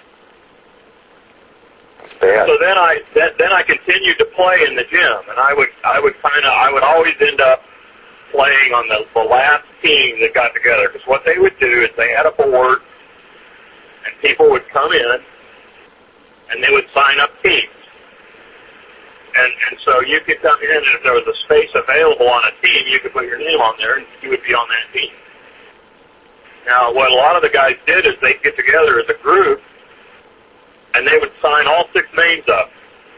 Bad. So then I then, then I continued to play in the gym, and I would I would kind of I would always end up playing on the, the last team that got together, because what they would do is they had a board, and people would come in, and they would sign up teams, and and so you could come in, and if there was a space available on a team, you could put your name on there, and you would be on that team. Now, what a lot of the guys did is they'd get together as a group, and they would sign all six names up.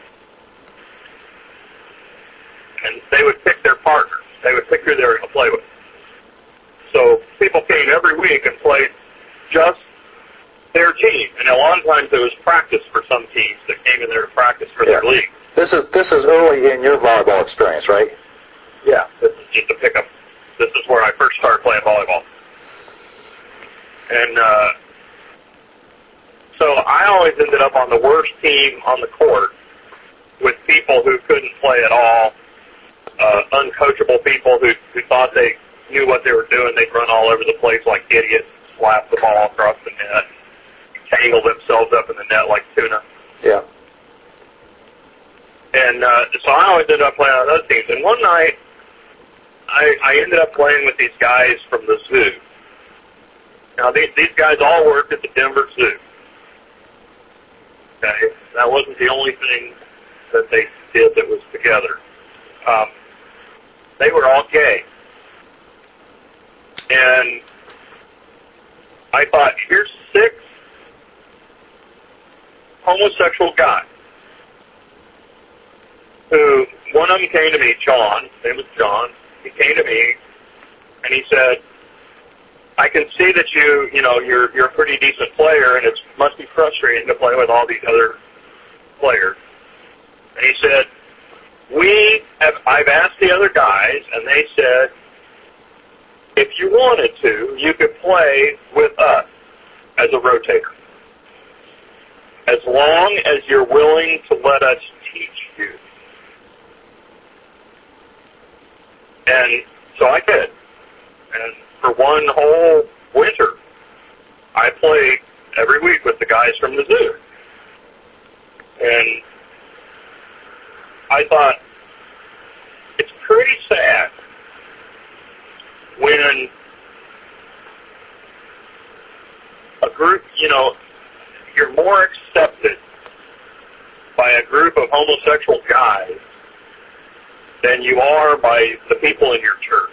And they would pick their partners. They would pick who they were going to play with. So people came every week and played just their team. And a lot of times there was practice for some teams that came in there to practice for yeah. their league. This is this is early in your volleyball experience, right? Yeah. This is just a pickup. This is where I first started playing volleyball. And, uh, So I always ended up on the worst team on the court with people who couldn't play at all, uh, uncoachable people who, who thought they knew what they were doing. They'd run all over the place like idiots, slap the ball across the net, tangle themselves up in the net like tuna. Yeah. And uh, so I always ended up playing on those teams. And one night, I, I ended up playing with these guys from the zoo. Now, these, these guys all worked at the Denver Zoo. Okay, that wasn't the only thing that they did that was together. Um, they were all gay. And I thought, here's six homosexual guys who, one of them came to me, John, his name was John, he came to me and he said, I can see that you, you know, you're you're a pretty decent player, and it must be frustrating to play with all these other players. And he said, we have, I've asked the other guys, and they said, if you wanted to, you could play with us as a rotator, as long as you're willing to let us teach you. And so I did. And for one whole winter, I played every week with the guys from the zoo. And I thought, it's pretty sad when a group, you know, you're more accepted by a group of homosexual guys than you are by the people in your church.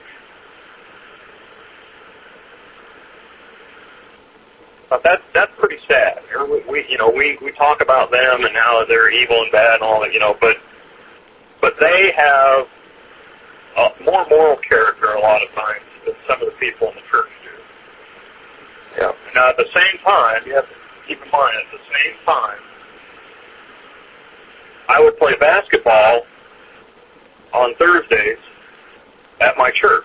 But that's that's pretty sad. We, we you know we, we talk about them and how they're evil and bad and all that, you know, but but they have uh, more moral character a lot of times than some of the people in the church do. Yeah. Now at the same time, you have to keep in mind at the same time, I would play basketball on Thursdays at my church,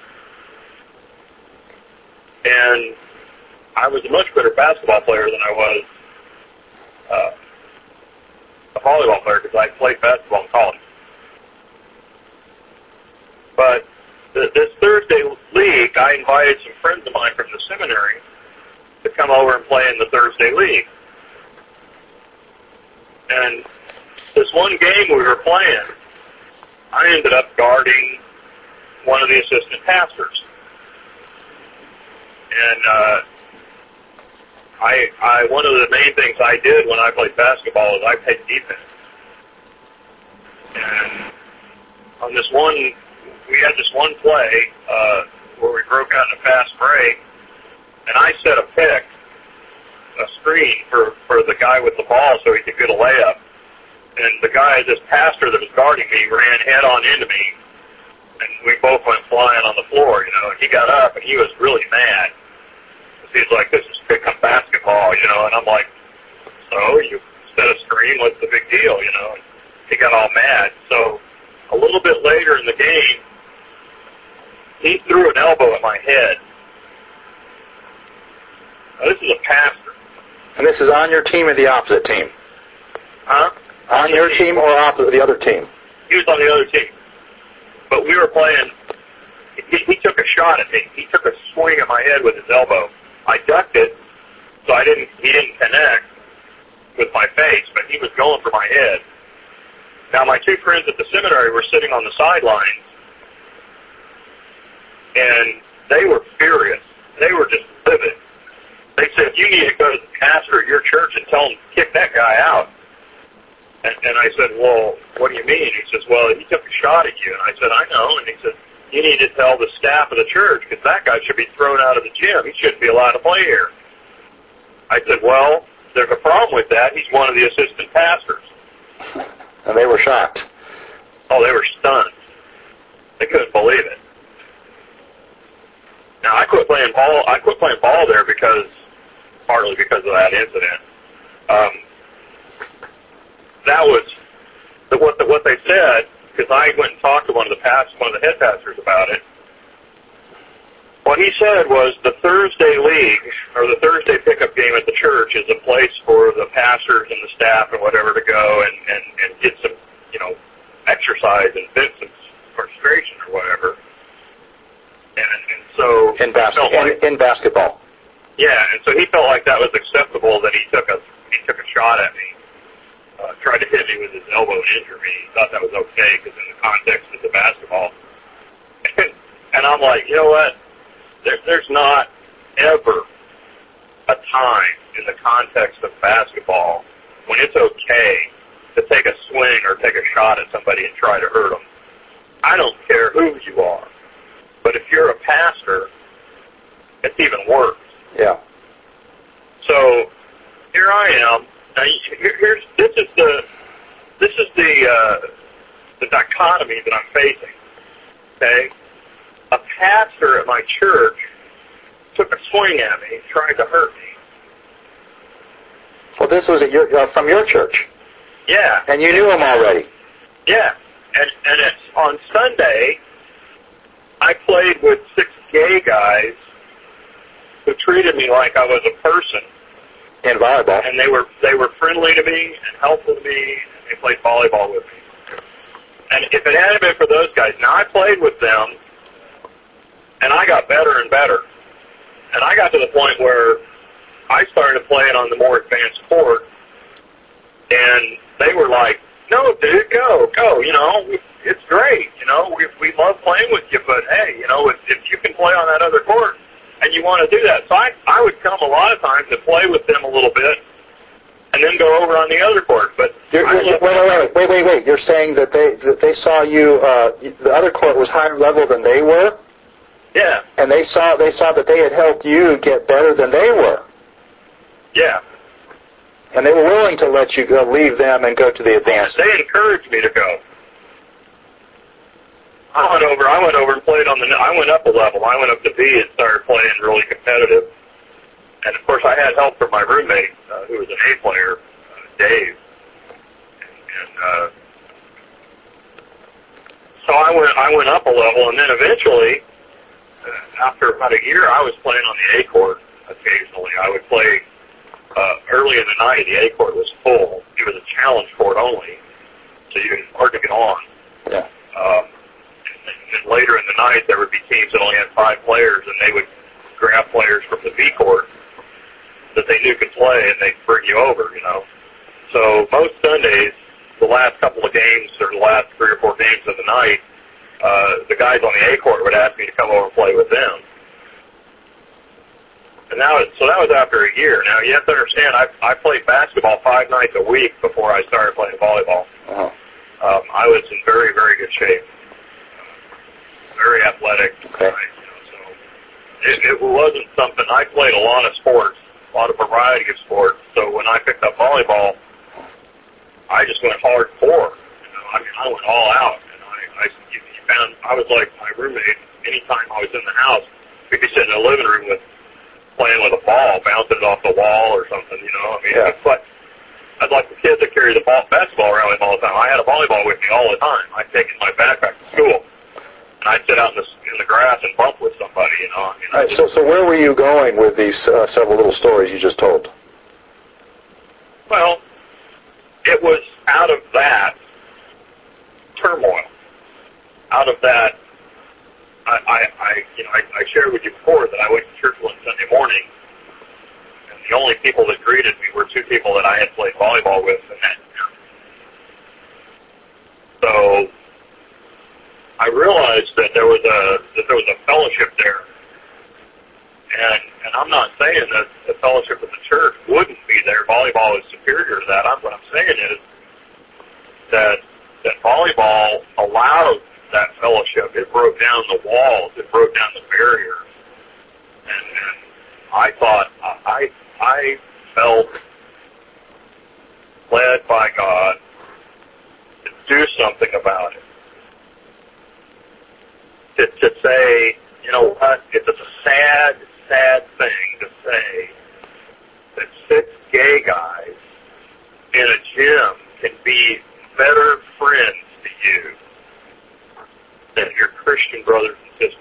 and I was a much better basketball player than I was uh, a volleyball player because I played basketball in college. But th- this Thursday week, I invited some friends of mine from the seminary to come over and play in the Thursday league. And this one game we were playing, I ended up guarding one of the assistant pastors. And uh, I, I, one of the main things I did when I played basketball is I played defense. And on this one, we had this one play uh, where we broke out in a fast break, and I set a pick, a screen for, for the guy with the ball so he could get a layup. And the guy, this pastor that was guarding me, ran head on into me, and we both went flying on the floor, you know, and he got up, and he was really mad. He's like, this is pickup basketball, you know, and I'm like, so you set a screen, what's the big deal, you know? And he got all mad. So a little bit later in the game, he threw an elbow at my head. Now, this is a pastor. And this is on your team or the opposite team? Huh? On, on your team. team or opposite the other team? He was on the other team. But we were playing, he, he took a shot at me. He took a swing at my head with his elbow. I ducked it, so I didn't. He didn't connect with my face, but he was going for my head. Now, my two friends at the seminary were sitting on the sidelines, and they were furious. They were just livid. They said, you need to go to the pastor at your church and tell him to kick that guy out. And, and I said, well, what do you mean? He says, well, he took a shot at you. And I said, I know. And he said, you need to tell the staff of the church, because that guy should be thrown out of the gym. He shouldn't be allowed to play here. I said, well, there's a problem with that. He's one of the assistant pastors. And they were shocked. Oh, they were stunned. They couldn't believe it. Now, I quit playing ball. I quit playing ball there because, partly because of that incident. Um, that was the, what the, what they said. Because I went and talked to one of the past, one of the head pastors about it. What he said was the Thursday league, or the Thursday pickup game at the church, is a place for the pastors and the staff and whatever to go and, and, and get some, you know, exercise and vent some frustration or whatever. And, and so in, bas- like, in, in basketball. Yeah, and so he felt like that was acceptable that he took a he took a shot at me. Uh, tried to hit me with his elbow and injure me. He thought that was okay because in the context of the basketball. And, and I'm like, you know what? There, there's not ever a time in the context of basketball when it's okay to take a swing or take a shot at somebody and try to hurt them. I don't care who you are. But if you're a pastor, it's even worse. Yeah. So here I am. Now, here, here's this is the this is the uh, the dichotomy that I'm facing. Okay, a pastor at my church took a swing at me, tried to hurt me. Well, this was at your, uh, from your church. Yeah. And you knew him already. Yeah, and and it's on Sunday. I played with six gay guys who treated me like I was a person. In volleyball. And they were they were friendly to me and helpful to me, and they played volleyball with me. And if it hadn't been for those guys, now I played with them, and I got better and better. And I got to the point where I started playing on the more advanced court, and they were like, no, dude, go, go, you know, it's great, you know, we we love playing with you, but hey, you know, if, if you can play on that other court, and you want to do that. So I, I would come a lot of times and play with them a little bit and then go over on the other court. But you're, you're, wait, wait, wait, wait, wait, wait. You're saying that they that they saw you, uh, the other court was higher level than they were? Yeah. And they saw they saw that they had helped you get better than they were? Yeah. And they were willing to let you go, leave them and go to the advanced? They encouraged me to go. I went over. I went over and played on the. I went up a level. I went up to B and started playing really competitive. And of course, I had help from my roommate, uh, who was an A player, uh, Dave. And, and uh, so I went. I went up a level, and then eventually, uh, after about a year, I was playing on the A court occasionally. I would play uh, early in the night. The A court was full. It was a challenge court only, so you it was hard to get on. Yeah. Um, and then later in the night there would be teams that only had five players, and they would grab players from the B court that they knew could play, and they'd bring you over, you know. So most Sundays, the last couple of games or the last three or four games of the night, uh, the guys on the A court would ask me to come over and play with them. And now, so that was after a year. Now, you have to understand, I, I played basketball five nights a week before I started playing volleyball. Uh-huh. Um, I was in very, very good shape, very athletic. Okay. Right? You know, so it, it wasn't something. I played a lot of sports, a lot of variety of sports. So when I picked up volleyball, I just went hardcore. You know, I mean, I went all out. And I, I you, you found I was like my roommate. Anytime I was in the house, we'd be sitting in the living room with playing with a ball, bouncing it off the wall or something. You know, I mean, yeah. it's like I'd like the kids that carry the ball, basketball around with all the time. I had a volleyball with me all the time. I'd take it in my backpack to school, and I'd sit out in the in the grass and bump with somebody. You know, I mean, all right, so so where were you going with these uh, several little stories you just told? Well, it was out of that turmoil, out of that. I, I, I you know, I, I shared with you before that I went to church one Sunday morning, and the only people that greeted me were two people that I had played volleyball with, and that. So I realized that there was a that there was a fellowship there, and and I'm not saying that the fellowship of the church wouldn't be there. Volleyball is superior to that. I'm, what I'm saying is that that volleyball allowed that fellowship. It broke down the walls. It broke down the barriers. And, and I thought, I I felt led by God to do something about it. To, to say, you know what, it's a sad, sad thing to say that six gay guys in a gym can be better friends to you than your Christian brothers and sisters.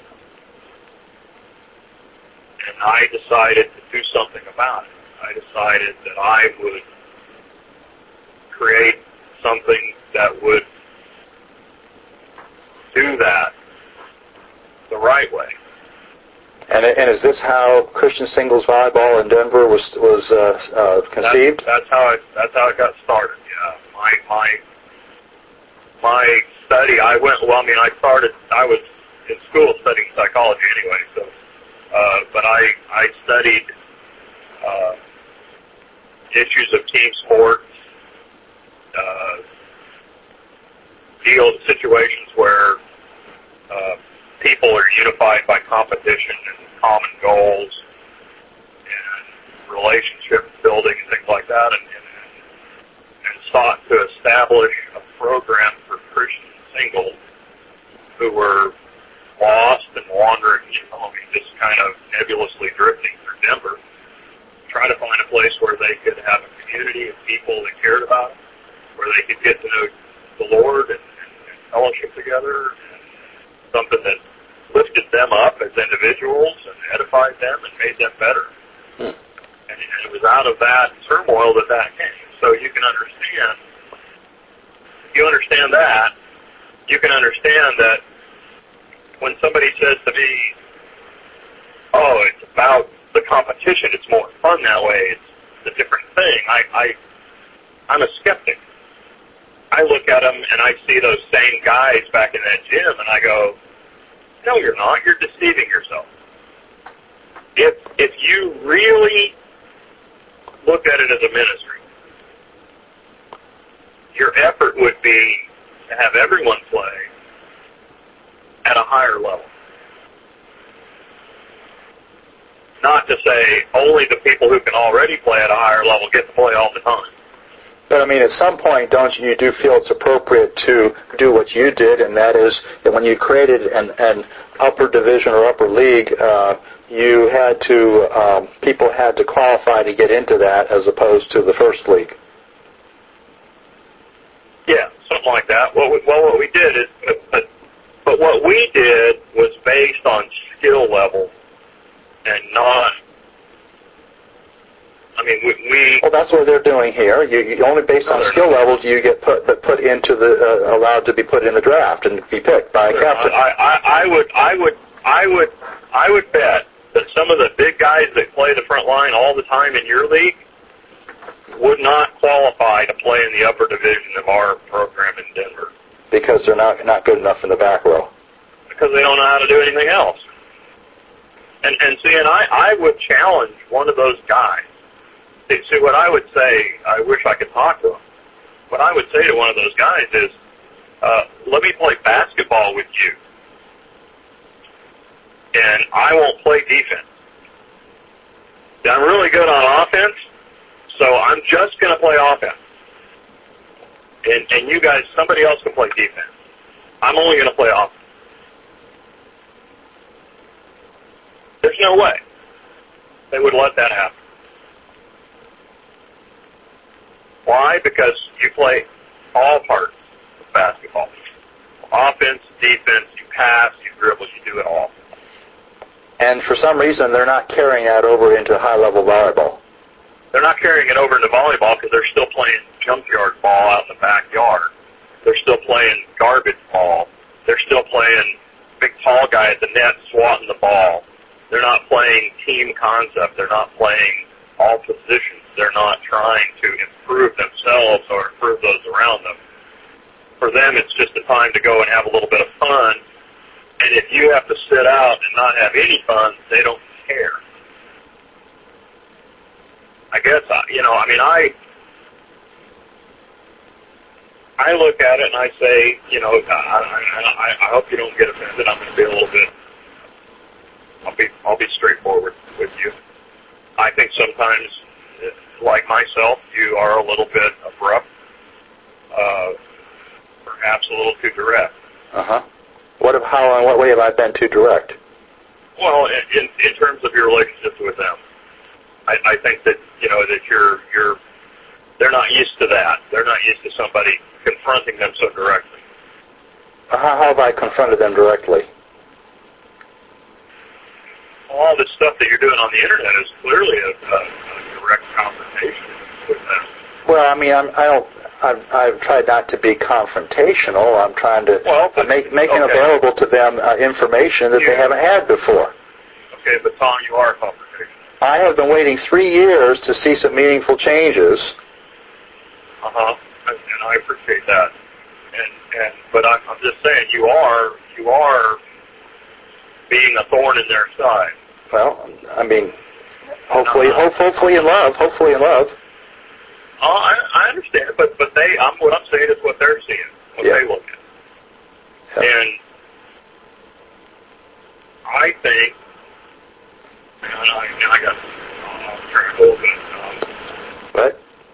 And I decided to do something about it. I decided that I would create something that would do that the right way. And, and is this how Christian singles volleyball in Denver was was uh, uh, conceived? That's, that's how it. That's how it got started. Yeah, my my my study. I went. Well, I mean, I started. I was in school studying psychology anyway. So, uh, but I I studied uh, issues of team sports, uh, deal situations where uh, people are unified by competition and common goals and relationship building and things like that, and, and, and sought to establish a program for Christian singles who were lost and wandering, you know, I mean, just kind of nebulously drifting through Denver, try to find a place where they could have a community of people that cared about them, where they could get to know the Lord and, and, and fellowship together, and something that lifted them up as individuals and edified them and made them better. Hmm. And, and it was out of that turmoil that that came. So you can understand, if you understand that, you can understand that when somebody says to me, oh, it's about the competition, it's more fun that way, it's a different thing, I, I, I'm a skeptic. I look at them and I see those same guys back in that gym and I go, no, you're not. You're deceiving yourself. If if you really look at it as a ministry, your effort would be to have everyone play at a higher level. Not to say only the people who can already play at a higher level get to play all the time. But, I mean, at some point, don't you, you do feel it's appropriate to do what you did, and that is that when you created an, an upper division or upper league, uh, you had to, um, people had to qualify to get into that as opposed to the first league. Yeah, something like that. Well, we, well what we did is, but, but what we did was based on skill level and not, I mean, mean, we, we well, that's what they're doing here. You, you only based on skill level do you get put put into the uh, allowed to be put in the draft and be picked by a captain. I, I, I would I would I would I would bet that some of the big guys that play the front line all the time in your league would not qualify to play in the upper division of our program in Denver because they're not not good enough in the back row. Because they don't know how to do anything else. And and see, and I, I would challenge one of those guys. See, see, what I would say, I wish I could talk to him. What I would say to one of those guys is, uh, let me play basketball with you, and I won't play defense. I'm really good on offense, so I'm just going to play offense. And, and you guys, somebody else can play defense. I'm only going to play offense. There's no way they would let that happen. Why? Because you play all parts of basketball. Offense, defense, you pass, you dribble, you do it all. And for some reason, they're not carrying that over into high-level volleyball. They're not carrying it over into volleyball because they're still playing junkyard ball out in the backyard. They're still playing garbage ball. They're still playing big tall guy at the net swatting the ball. They're not playing team concept. They're not playing all positions. They're not trying to improve themselves or improve those around them. For them, it's just a time to go and have a little bit of fun. And if you have to sit out and not have any fun, they don't care. I guess, you know, I mean, I I look at it and I say, you know, I, I, I hope you don't get offended. I'm going to be a little bit, I'll be, I'll be straightforward with you. I think sometimes, like myself, you are a little bit abrupt, uh, perhaps a little too direct. Uh-huh. What, how, and what way have I been too direct? Well, in, in terms of your relationships with them, I, I think that, you know, that you're, you're, they're not used to that. They're not used to somebody confronting them so directly. How, how have I confronted them directly? All the stuff that you're doing on the internet is clearly a, a, a direct confrontation with them. Well, I mean, I'm, I don't. I've, I've tried not to be confrontational. I'm trying to well, but, make making okay. available to them uh, information that you, they haven't had before. Okay, but Tom, you are confrontational. I have been waiting three years to see some meaningful changes. Uh huh. And, and I appreciate that. And and but I'm, I'm just saying, you are you are being a thorn in their side. Well, I mean, hopefully, uh-huh. hope, hopefully in love, hopefully in love. Oh, I, I understand, but but they, I'm what I'm saying is what they're seeing, what yeah. they look at, yeah. and I think, and I, and I got uh, track a little bit. Um, what?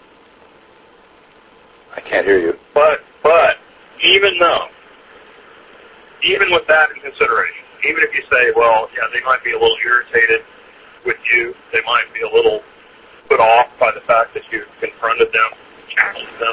I can't hear you. But but even though, even with that in consideration, even if you say, well, yeah, they might be a little irritated with you, they might be a little put off by the fact that you confronted them, challenged them.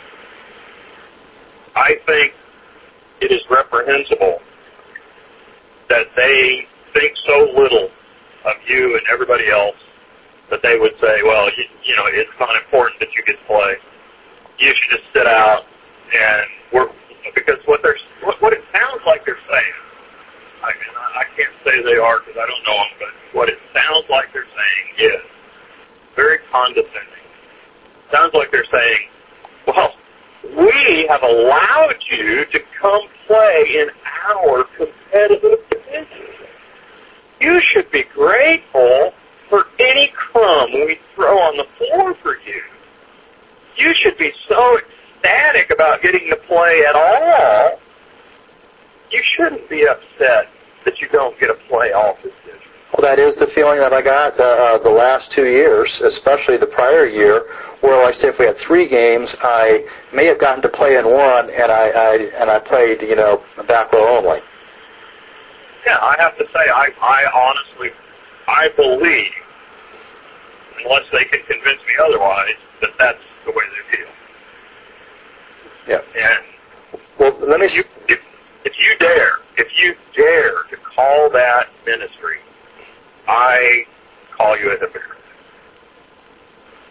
I think it is reprehensible that they think so little of you and everybody else that they would say, well, you, you know, it's not important that you get to play. You should just sit out and work. Because what they're, what, what it sounds like they're saying, I mean, I, I can't say they are because I don't know them, but what it sounds like they're saying is very condescending. Sounds like they're saying, well, we have allowed you to come play in our competitive division. You should be grateful for any crumb we throw on the floor for you. You should be so ecstatic about getting to play at all. You shouldn't be upset that you don't get a playoff decision. Well, that is the feeling that I got uh, the last two years, especially the prior year, where like I say if we had three games, I may have gotten to play in one, and I, I and I played, you know, back row only. Yeah, I have to say, I, I honestly, I believe, unless they can convince me otherwise, that that's the way they feel. Yeah. And well, let me. If you, if, if you dare, if you dare to call that ministry, I call you a hypocrite.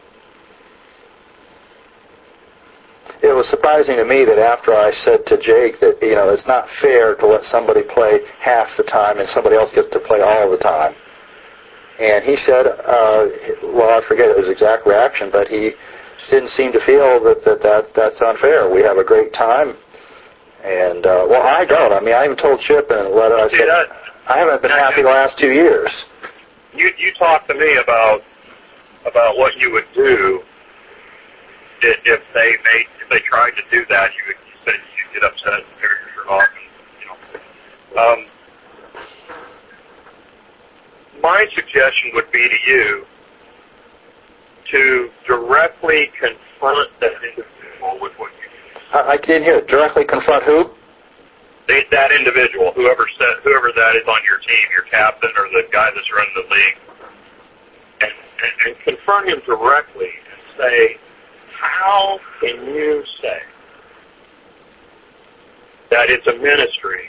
was surprising to me that after I said to Jake that, you know, it's not fair to let somebody play half the time and somebody else gets to play all the time. And he said, uh, well, I forget his exact reaction, but he didn't seem to feel that, that, that that's unfair. We have a great time. And, uh, well, I don't. I mean, I even told Chip and let I said, I haven't been happy the last two years. You you talked to me about about what you would do if, if they made if they tried to do that. You, would, you said you'd get upset and tear your shirt off. And, you know, um, my suggestion would be to you to directly confront that individual with what you do. I, I didn't hear it. Directly confront who? They, that individual, whoever said, whoever that is on your team, your captain or the guy that's running the league, and, and, and confront him directly and say, how can you say that it's a ministry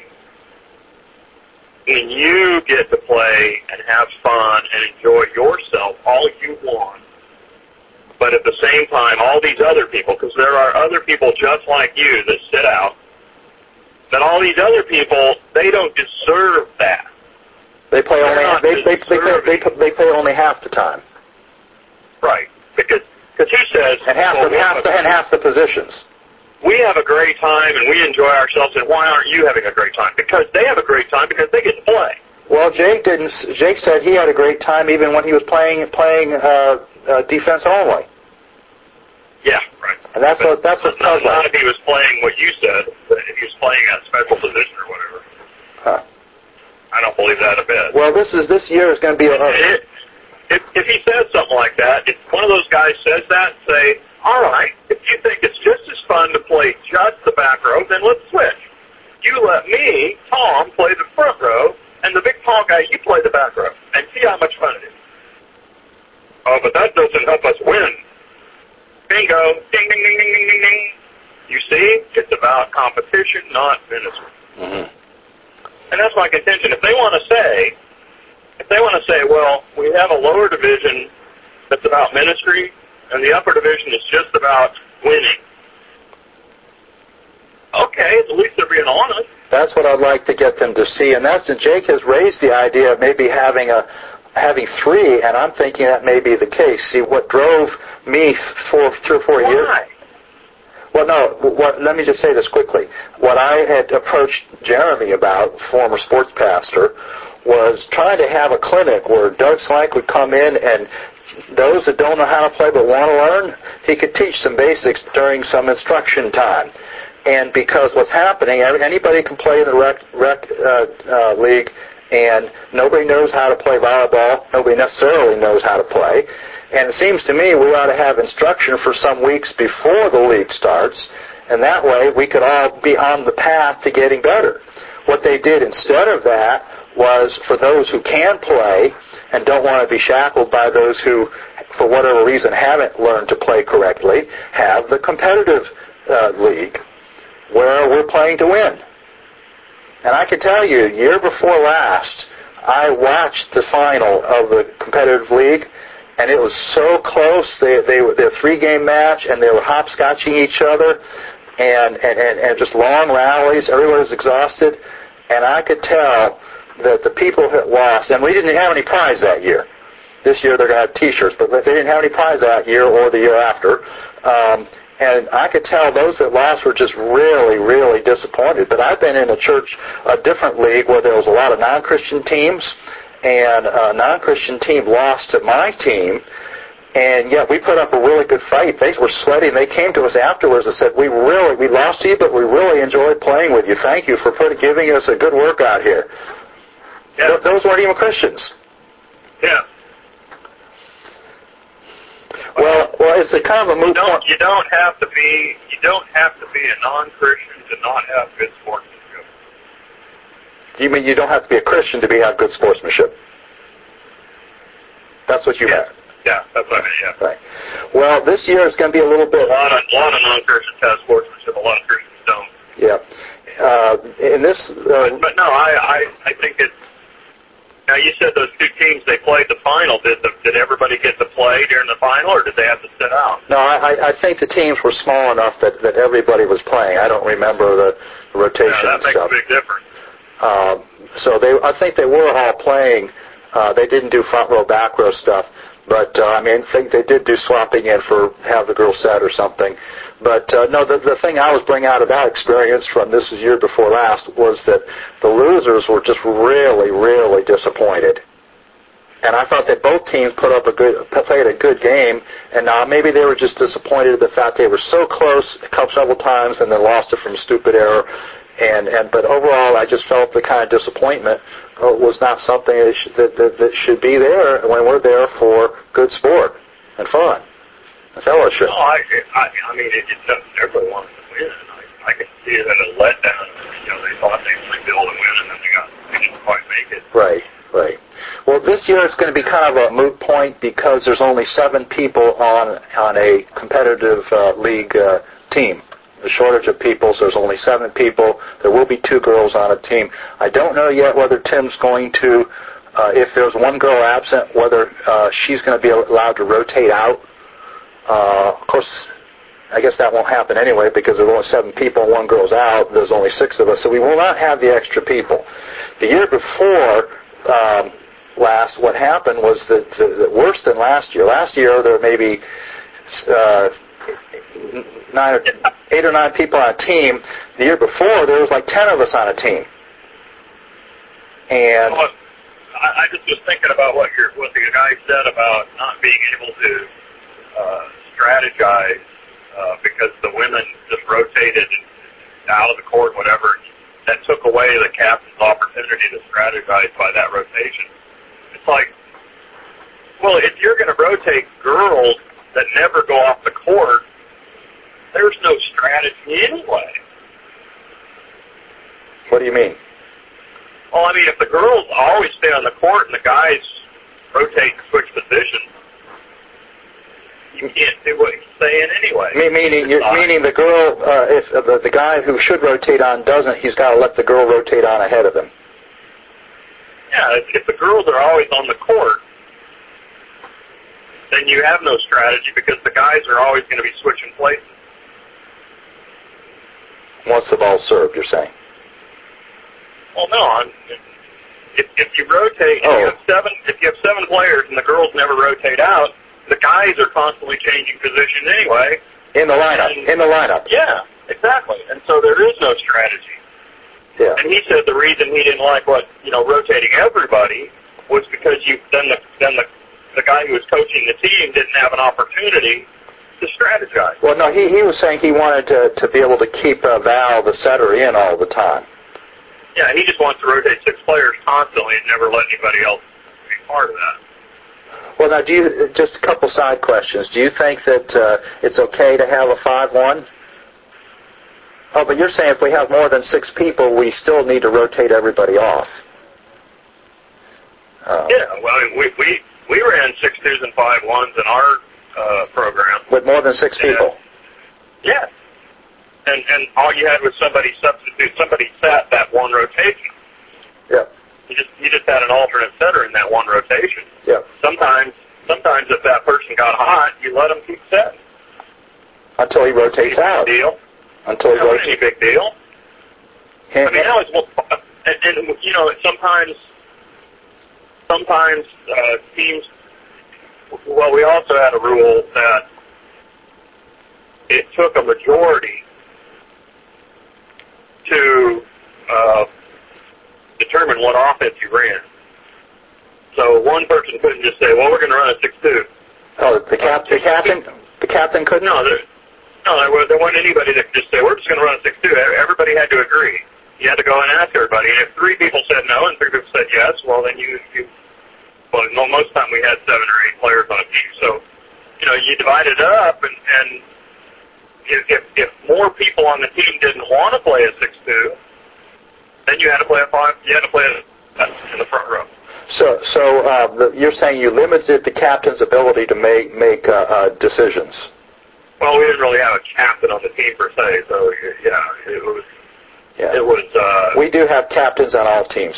and you get to play and have fun and enjoy yourself all you want, but at the same time all these other people, because there are other people just like you that sit out, but all these other people, they don't deserve that. They play only they they, they, play, they they play only half the time. Right, because because he says and half well, the half the, and half the positions. We have a great time and we enjoy ourselves, and why aren't you having a great time? Because they have a great time because they get to play. Well, Jake didn't. Jake said he had a great time even when he was playing playing uh, uh, defense only. Yeah, right. And that's but what that's what's not, puzzling. Not if he was playing what you said, but if he was playing at special position or whatever. Huh. I don't believe that a bit. Well, this is this year is going to be a. It, if if he says something like that, if one of those guys says that, say, all right, if you think it's just as fun to play just the back row, then let's switch. You let me, Tom, play the front row, and the big tall guy, you play the back row, and see how much fun it is. Oh, but that doesn't help us win. Bingo, ding, ding, ding, ding, ding, ding, ding. You see, it's about competition, not ministry. Mm-hmm. And that's my contention. If they want to say, if they want to say, well, we have a lower division that's about ministry, and the upper division is just about winning. Okay, at least they're being honest. That's what I'd like to get them to see, and that's and Jake has raised the idea of maybe having a having three, and I'm thinking that may be the case. See, what drove me for three or four Why? years. Well, no. What, let me just say this quickly. What I had approached Jeremy about, former sports pastor, was trying to have a clinic where Doug Slank would come in and those that don't know how to play but want to learn, he could teach some basics during some instruction time. And because what's happening, anybody can play in the rec, rec uh, uh, league, and nobody knows how to play volleyball. Nobody necessarily knows how to play. And it seems to me we ought to have instruction for some weeks before the league starts, and that way we could all be on the path to getting better. What they did instead of that was for those who can play and don't want to be shackled by those who, for whatever reason, haven't learned to play correctly, have the competitive uh, league where we're playing to win. And I can tell you, year before last, I watched the final of the competitive league, and it was so close. They they were a three-game match, and they were hopscotching each other, and, and, and, and just long rallies. Everyone was exhausted, and I could tell that the people had lost, and we didn't have any prize that year. This year they're going to have T-shirts, but they didn't have any prize that year or the year after. Um, And I could tell those that lost were just really, really disappointed. But I've been in a church, a different league, where there was a lot of non-Christian teams, and a non-Christian team lost to my team, and yet we put up a really good fight. They were sweating. They came to us afterwards and said, we really, we lost to you, but we really enjoyed playing with you. Thank you for put, giving us a good workout here. Yeah. Th- those weren't even Christians. Yeah. Well, well, it's a kind of a moot you don't, point. you don't have to be you don't have to be a non-Christian to not have good sportsmanship. You mean you don't have to be a Christian to be have good sportsmanship? That's what you yeah. meant. Yeah, that's what I mean. Yeah. Right. Well, this year is going to be a little bit. A lot of a lot of non-Christians have sportsmanship. A lot of Christians don't. Yeah. Uh, in this. Uh, but, but no, I, I I think it's Now, you said those two teams, they played the final. Did the, did everybody get to play during the final, or did they have to sit out? No, I, I think the teams were small enough that, that everybody was playing. I don't remember the rotation yeah, that and stuff. makes a big difference. Um, so they, I think they were all playing. Uh, they didn't do front row, back row stuff. But, uh, I mean, I think they did do swapping in for have the girl set or something. But, uh, no, the, the thing I was bringing out of that experience from this was year before last was that the losers were just really, really disappointed. And I thought that both teams put up a good, played a good game, and uh, maybe they were just disappointed at the fact they were so close a couple several times and then lost it from a stupid error. And, and but overall, I just felt the kind of disappointment uh, was not something that, sh- that, that, that should be there when we're there for good sport and fun and fellowship. No, I, I, I mean, it, it doesn't everybody wants to win. I, I can see it as a letdown. You know, they thought they might be able to win, and then they got they didn't quite make it. Right, right. Well, this year it's going to be kind of a moot point because there's only seven people on on a competitive uh, league uh, team. The shortage of people, so there's only seven people. There will be two girls on a team. I don't know yet whether Tim's going to, uh, if there's one girl absent, whether uh, she's going to be allowed to rotate out. Uh, of course, I guess that won't happen anyway because there's only seven people and one girl's out. There's only six of us, so we will not have the extra people. The year before um, last, what happened was that, that worse than last year. Last year there may be uh, nine or eight or nine people on a team. The year before there was like ten of us on a team. And well, I, I just was thinking about what your what the guy said about not being able to uh, strategize uh, because the women just rotated out of the court, whatever. That took away the captain's opportunity to strategize by that rotation. It's like, well, if you're going to rotate girls that never go off the court, there's no strategy anyway. What do you mean? Well, I mean, if the girls always stay on the court and the guys rotate and switch positions, you can't do what he's saying anyway. Me, meaning, you're, meaning the girl, uh, if uh, the, the guy who should rotate on doesn't, he's got to let the girl rotate on ahead of him. Yeah, if, if the girls are always on the court, then you have no strategy because the guys are always going to be switching places. Once the ball's served, you're saying? Well, no. I'm, if if you rotate, if oh. you have seven, if you have seven players and the girls never rotate out, the guys are constantly changing position anyway. In the lineup. And, in the lineup. Yeah, exactly. And so there is no strategy. Yeah. And he said the reason he didn't like what you know rotating everybody was because you then the then the the guy who was coaching the team didn't have an opportunity to strategize. Well, no, he, he was saying he wanted to, to be able to keep uh, Val, the setter, in all the time. Yeah, he just wants to rotate six players constantly and never let anybody else be part of that. Well, now, do you, just a couple side questions. Do you think that uh, it's okay to have a five one? Oh, but you're saying if we have more than six people, we still need to rotate everybody off. Um, yeah, well, I mean, we, we, we ran six twos and five ones in our Uh, program. With more than six people? Yeah. And and all you had was somebody substitute, somebody sat that one rotation. Yeah. You just you just had an alternate setter in that one rotation. Yeah. Sometimes sometimes if that person got hot, you let them keep setting. Until he rotates out. Big deal. Until he That rotates. wasn't any big deal. I mean, that was well, and, and you know sometimes sometimes uh, teams. Well, we also had a rule that it took a majority to uh, determine what offense you ran. So one person couldn't just say, well, we're going to run a six two. Oh, the, cap- the captain the captain couldn't? No, there, no there, was, there wasn't anybody that could just say, we're just going to run a six two. Everybody had to agree. You had to go and ask everybody. And if three people said no and three people said yes, well, then you... you Well, no, most of the time we had seven or eight players on a team. So, you know, you divide it up, and, and if, if if more people on the team didn't want to play a six two, then you had to play a five. You had to play a, in the front row. So, so uh, the, you're saying you limited the captain's ability to make make uh, uh, decisions? Well, we didn't really have a captain on the team per se, so yeah, it was. Yeah. It was. Uh, we do have captains on all teams here.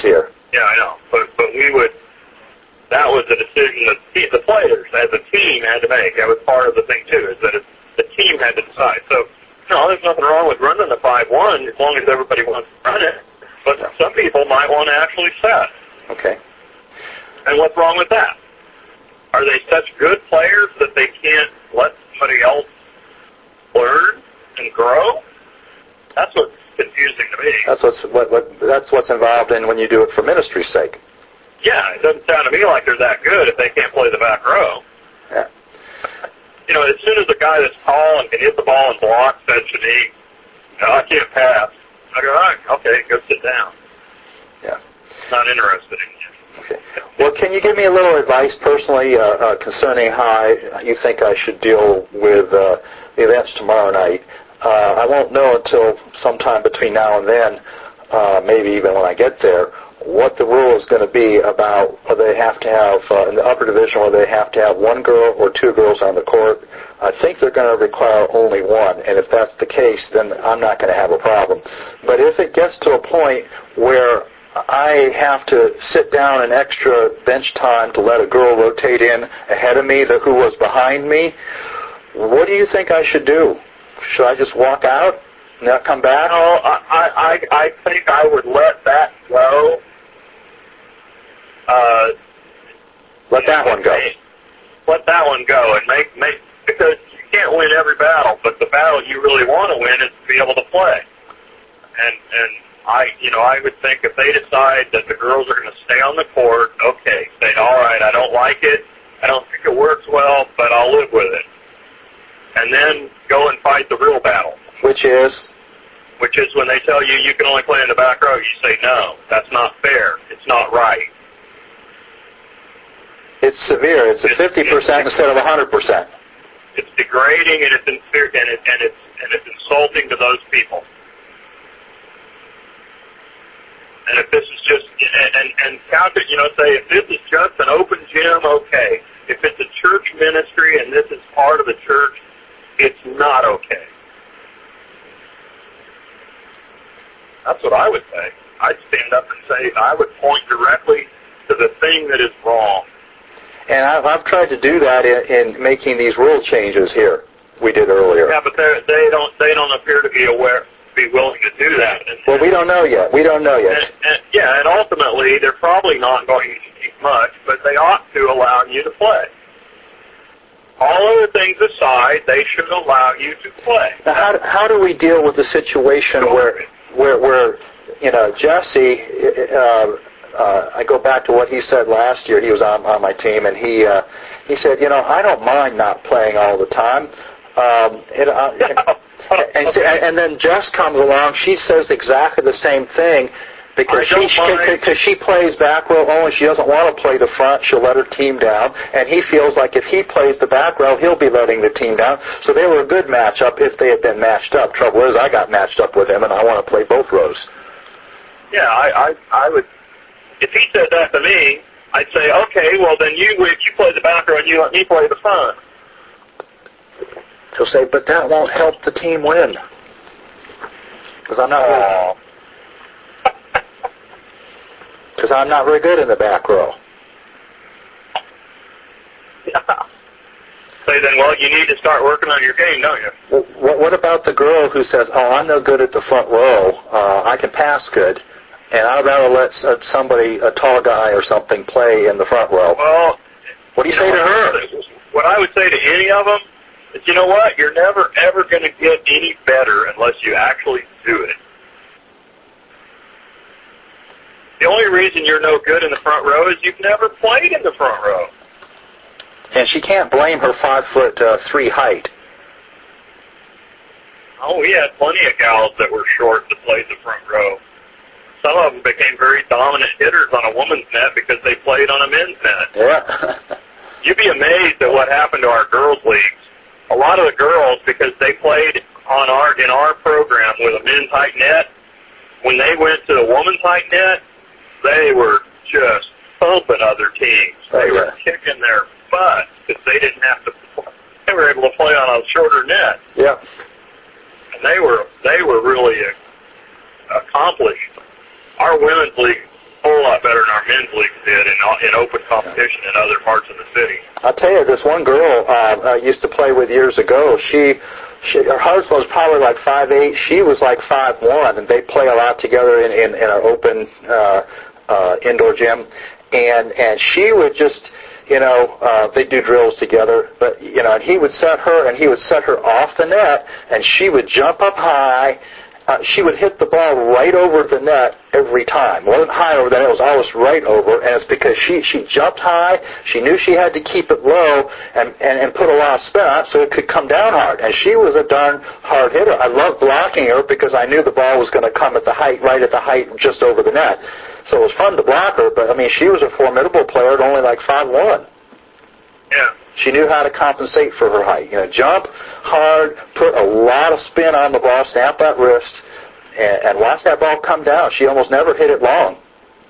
Yeah, I know. But but we would. That was a decision that the players, as a team, had to make. That was part of the thing too, is that it, the team had to decide. So, no, there's nothing wrong with running the five one as long as everybody wants to run it. But yeah. some people might want to actually set. Okay. And what's wrong with that? Are they such good players that they can't let somebody else learn and grow? That's what's confusing to me. That's what's what, what that's what's involved in when you do it for ministry's sake. Yeah, it doesn't sound to me like they're that good if they can't play the back row. Yeah. You know, as soon as a guy that's tall and can hit the ball and block says to me, no, I can't pass, I go, all right, okay, go sit down. Yeah. Not interested in you. Okay. Well, can you give me a little advice personally uh, uh, concerning how I, you think I should deal with uh, the events tomorrow night? Uh, I won't know until sometime between now and then, uh, maybe even when I get there, what the rule is going to be about whether they have to have, uh, in the upper division, whether they have to have one girl or two girls on the court. I think they're going to require only one, and if that's the case, then I'm not going to have a problem. But if it gets to a point where I have to sit down an extra bench time to let a girl rotate in ahead of me who was behind me, what do you think I should do? Should I just walk out and not come back? No, I, I, I think I would let that go. Uh, let that one go. Let that one go and make, make, because you can't win every battle, but the battle you really want to win is to be able to play. And, and I, you know, I would think if they decide that the girls are going to stay on the court, okay, say, all right, I don't like it, I don't think it works well, but I'll live with it. And then go and fight the real battle. Which is? Which is when they tell you you can only play in the back row, you say, no, that's not fair, it's not right. It's severe. It's a fifty percent instead of one hundred percent. It's degrading and it's inferior, and, it, and it's and it's insulting to those people. And if this is just and, and and count it, you know, say if this is just an open gym, okay. If it's a church ministry and this is part of the church, it's not okay. That's what I would say. I'd stand up and say I would point directly to the thing that is wrong. And I've, I've tried to do that in, in making these rule changes here we did earlier. Yeah, but they don't they don't appear to be aware, be willing to do that. And, well, we don't know yet. We don't know yet. And, and, yeah, and ultimately they're probably not going to change much, but they ought to allow you to play. All other things aside, they should allow you to play. Now, how how do we deal with the situation where where where you know Jesse? Uh, Uh, I go back to what he said last year. He was on, on my team, and he uh, he said, you know, I don't mind not playing all the time. Um, it, uh, and, and, and, and then Jess comes along. She says exactly the same thing because she because she plays back row only. She doesn't want to play the front. She'll let her team down, and he feels like if he plays the back row, he'll be letting the team down. So they were a good matchup if they had been matched up. Trouble is, I got matched up with him, and I want to play both rows. Yeah, I I, I would. If he said that to me, I'd say, okay, well then you if you play the back row and you let me play the front. He'll say, but that won't help the team win because I'm not. Uh, Because I'm not very good in the back row. Yeah. Say then, well, you need to start working on your game, don't you? Well, what, what about the girl who says, oh, I'm no good at the front row. Uh, I can pass good. And I'd rather let uh, somebody, a tall guy or something, play in the front row. Well, what do you, you say know, to her? What I would say to any of them is, you know what? You're never, ever going to get any better unless you actually do it. The only reason you're no good in the front row is you've never played in the front row. And she can't blame her five foot uh, three height. Oh, we had plenty of gals that were short that played the front row. Some of them became very dominant hitters on a woman's net because they played on a men's net. Yeah. You'd be amazed at what happened to our girls' leagues. A lot of the girls, because they played on our in our program with a men's height net, when they went to the women's height net, they were just thumping other teams. They oh, yeah. were kicking their butts because they didn't have to. They were able to play on a shorter net. Yeah. And they were they were really accomplished. Our women's league full whole lot better than our men's leagues did in, in open competition in other parts of the city. I'll tell you, this one girl uh, I used to play with years ago, she, she her husband was probably like five eight. She was like five one, and they play a lot together in, in, in our open uh, uh, indoor gym. And, and she would just... You know, uh, they do drills together, but, you know, and he would set her, and he would set her off the net, and she would jump up high. Uh, she would hit the ball right over the net every time. It wasn't high over the net, it was always right over, and it's because she, she jumped high, she knew she had to keep it low, and, and, and put a lot of spin on it so it could come down hard. And she was a darn hard hitter. I loved blocking her because I knew the ball was going to come at the height, right at the height just over the net. So it was fun to block her, but, I mean, she was a formidable player at only like five one. Yeah. She knew how to compensate for her height. You know, jump hard, put a lot of spin on the ball, snap that wrist, and, and watch that ball come down. She almost never hit it long.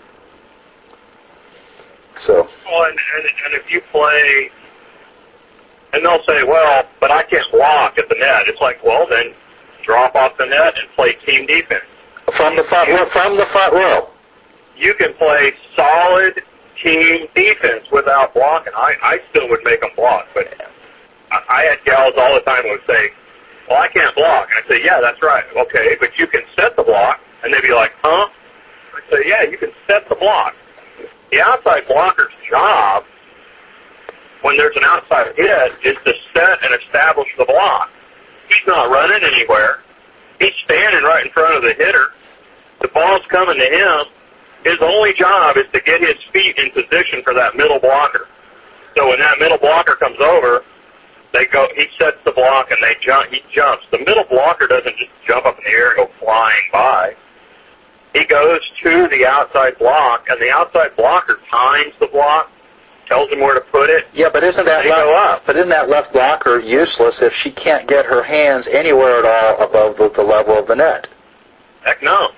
So. Well, and, and, and if you play, and they'll say, well, but I can't block at the net. It's like, well, then drop off the net and play team defense. From the front, you, from the front row. You can play solid team defense without blocking. I, I still would make them block, but I, I had gals all the time who would say, well, I can't block. And I'd say, yeah, that's right. Okay, but you can set the block. And they'd be like, huh? I'd say, yeah, you can set the block. The outside blocker's job, when there's an outside hit, is to set and establish the block. He's not running anywhere. He's standing right in front of the hitter. The ball's coming to him. His only job is to get his feet in position for that middle blocker. So when that middle blocker comes over, they go. He sets the block and they jump. He jumps. The middle blocker doesn't just jump up in the air and go flying by. He goes to the outside block, and the outside blocker times the block, tells him where to put it. Yeah, but isn't that left, go up. But isn't that left blocker useless if she can't get her hands anywhere at all above the, the level of the net? Heck no.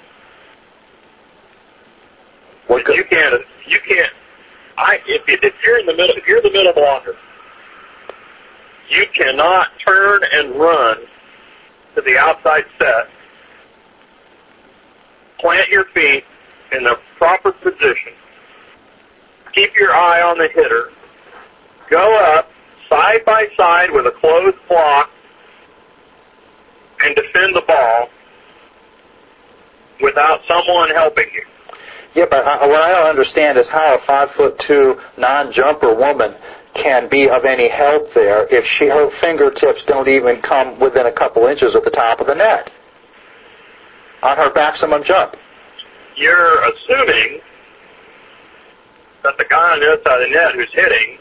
What you can't. You can't. I if, if you're in the middle, if you're the middle blocker, you cannot turn and run to the outside set. Plant your feet in the proper position. Keep your eye on the hitter. Go up side by side with a closed block and defend the ball without someone helping you. Yeah, but I, what I don't understand is how a five foot two non-jumper woman can be of any help there if she her fingertips don't even come within a couple inches of the top of the net on her maximum jump. You're assuming that the guy on the other side of the net who's hitting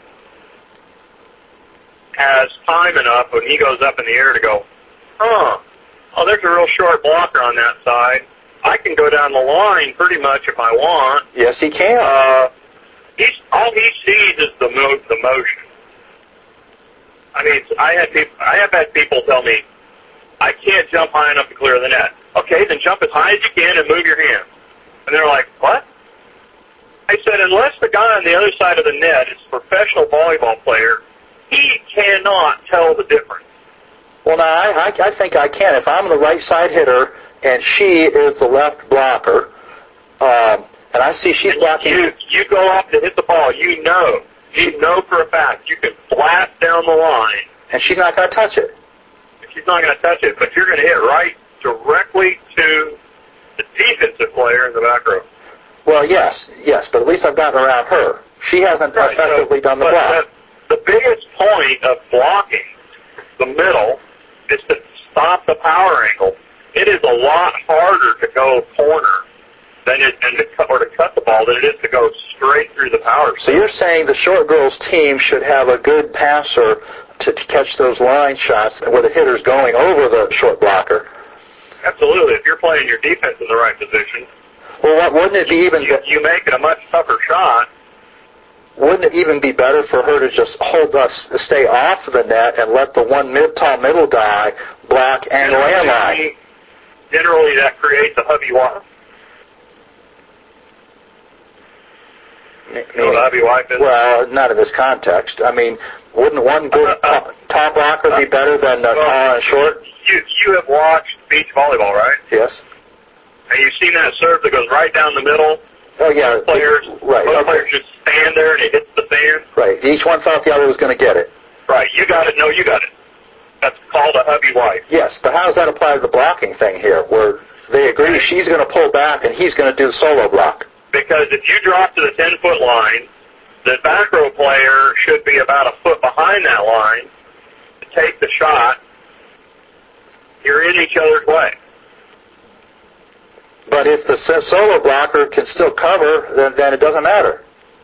has time enough when he goes up in the air to go, huh, oh, there's a real short blocker on that side. I can go down the line pretty much if I want. Yes, he can. Uh, he's, all he sees is the mo- the motion. I mean, I had people, I have had people tell me, I can't jump high enough to clear the net. Okay, then jump as high as you can and move your hands. And they're like, what? I said, unless the guy on the other side of the net is a professional volleyball player, he cannot tell the difference. Well, now, I, I, I think I can. If I'm the right side hitter and she is the left blocker, um, and I see she's and blocking. You, you go up to hit the ball. You know. You know for a fact. You can blast down the line. And she's not going to touch it. She's not going to touch it, but you're going to hit right directly to the defensive player in the back row. Well, yes, yes, but at least I've gotten around her. She hasn't right, effectively so, done the but block. The, the biggest point of blocking the middle is to stop the power angle. It is a lot harder to go corner than it, and to cut, or to cut the ball than it is to go straight through the power. So you're saying the short girls team should have a good passer to, to catch those line shots where the hitter's going over the short blocker. Absolutely. If you're playing your defense in the right position, well, what, wouldn't it be even? You, you make it a much tougher shot. Wouldn't it even be better for her to just hold us, stay off of the net, and let the one mid tall middle guy block and landline? Generally, that creates a hubby wife. You know what a hubby wife is? Well, not in this context. I mean, wouldn't one good uh, uh, top blocker be better than uh, well, tall and short? You you have watched beach volleyball, right? Yes. And you've seen that serve that goes right down the middle, Oh, yeah. Players, right. most Okay. players just stand there and it hits the fan. Right. Each one thought the other was going to get it. Right. You got it. No, you got it. That's called a hubby wife. Yes, but how does that apply to the blocking thing here, where they agree Okay. she's going to pull back and he's going to do the solo block? Because if you drop to the ten-foot line, the back row player should be about a foot behind that line to take the shot. You're in each other's way. But if the solo blocker can still cover, then, then it doesn't matter.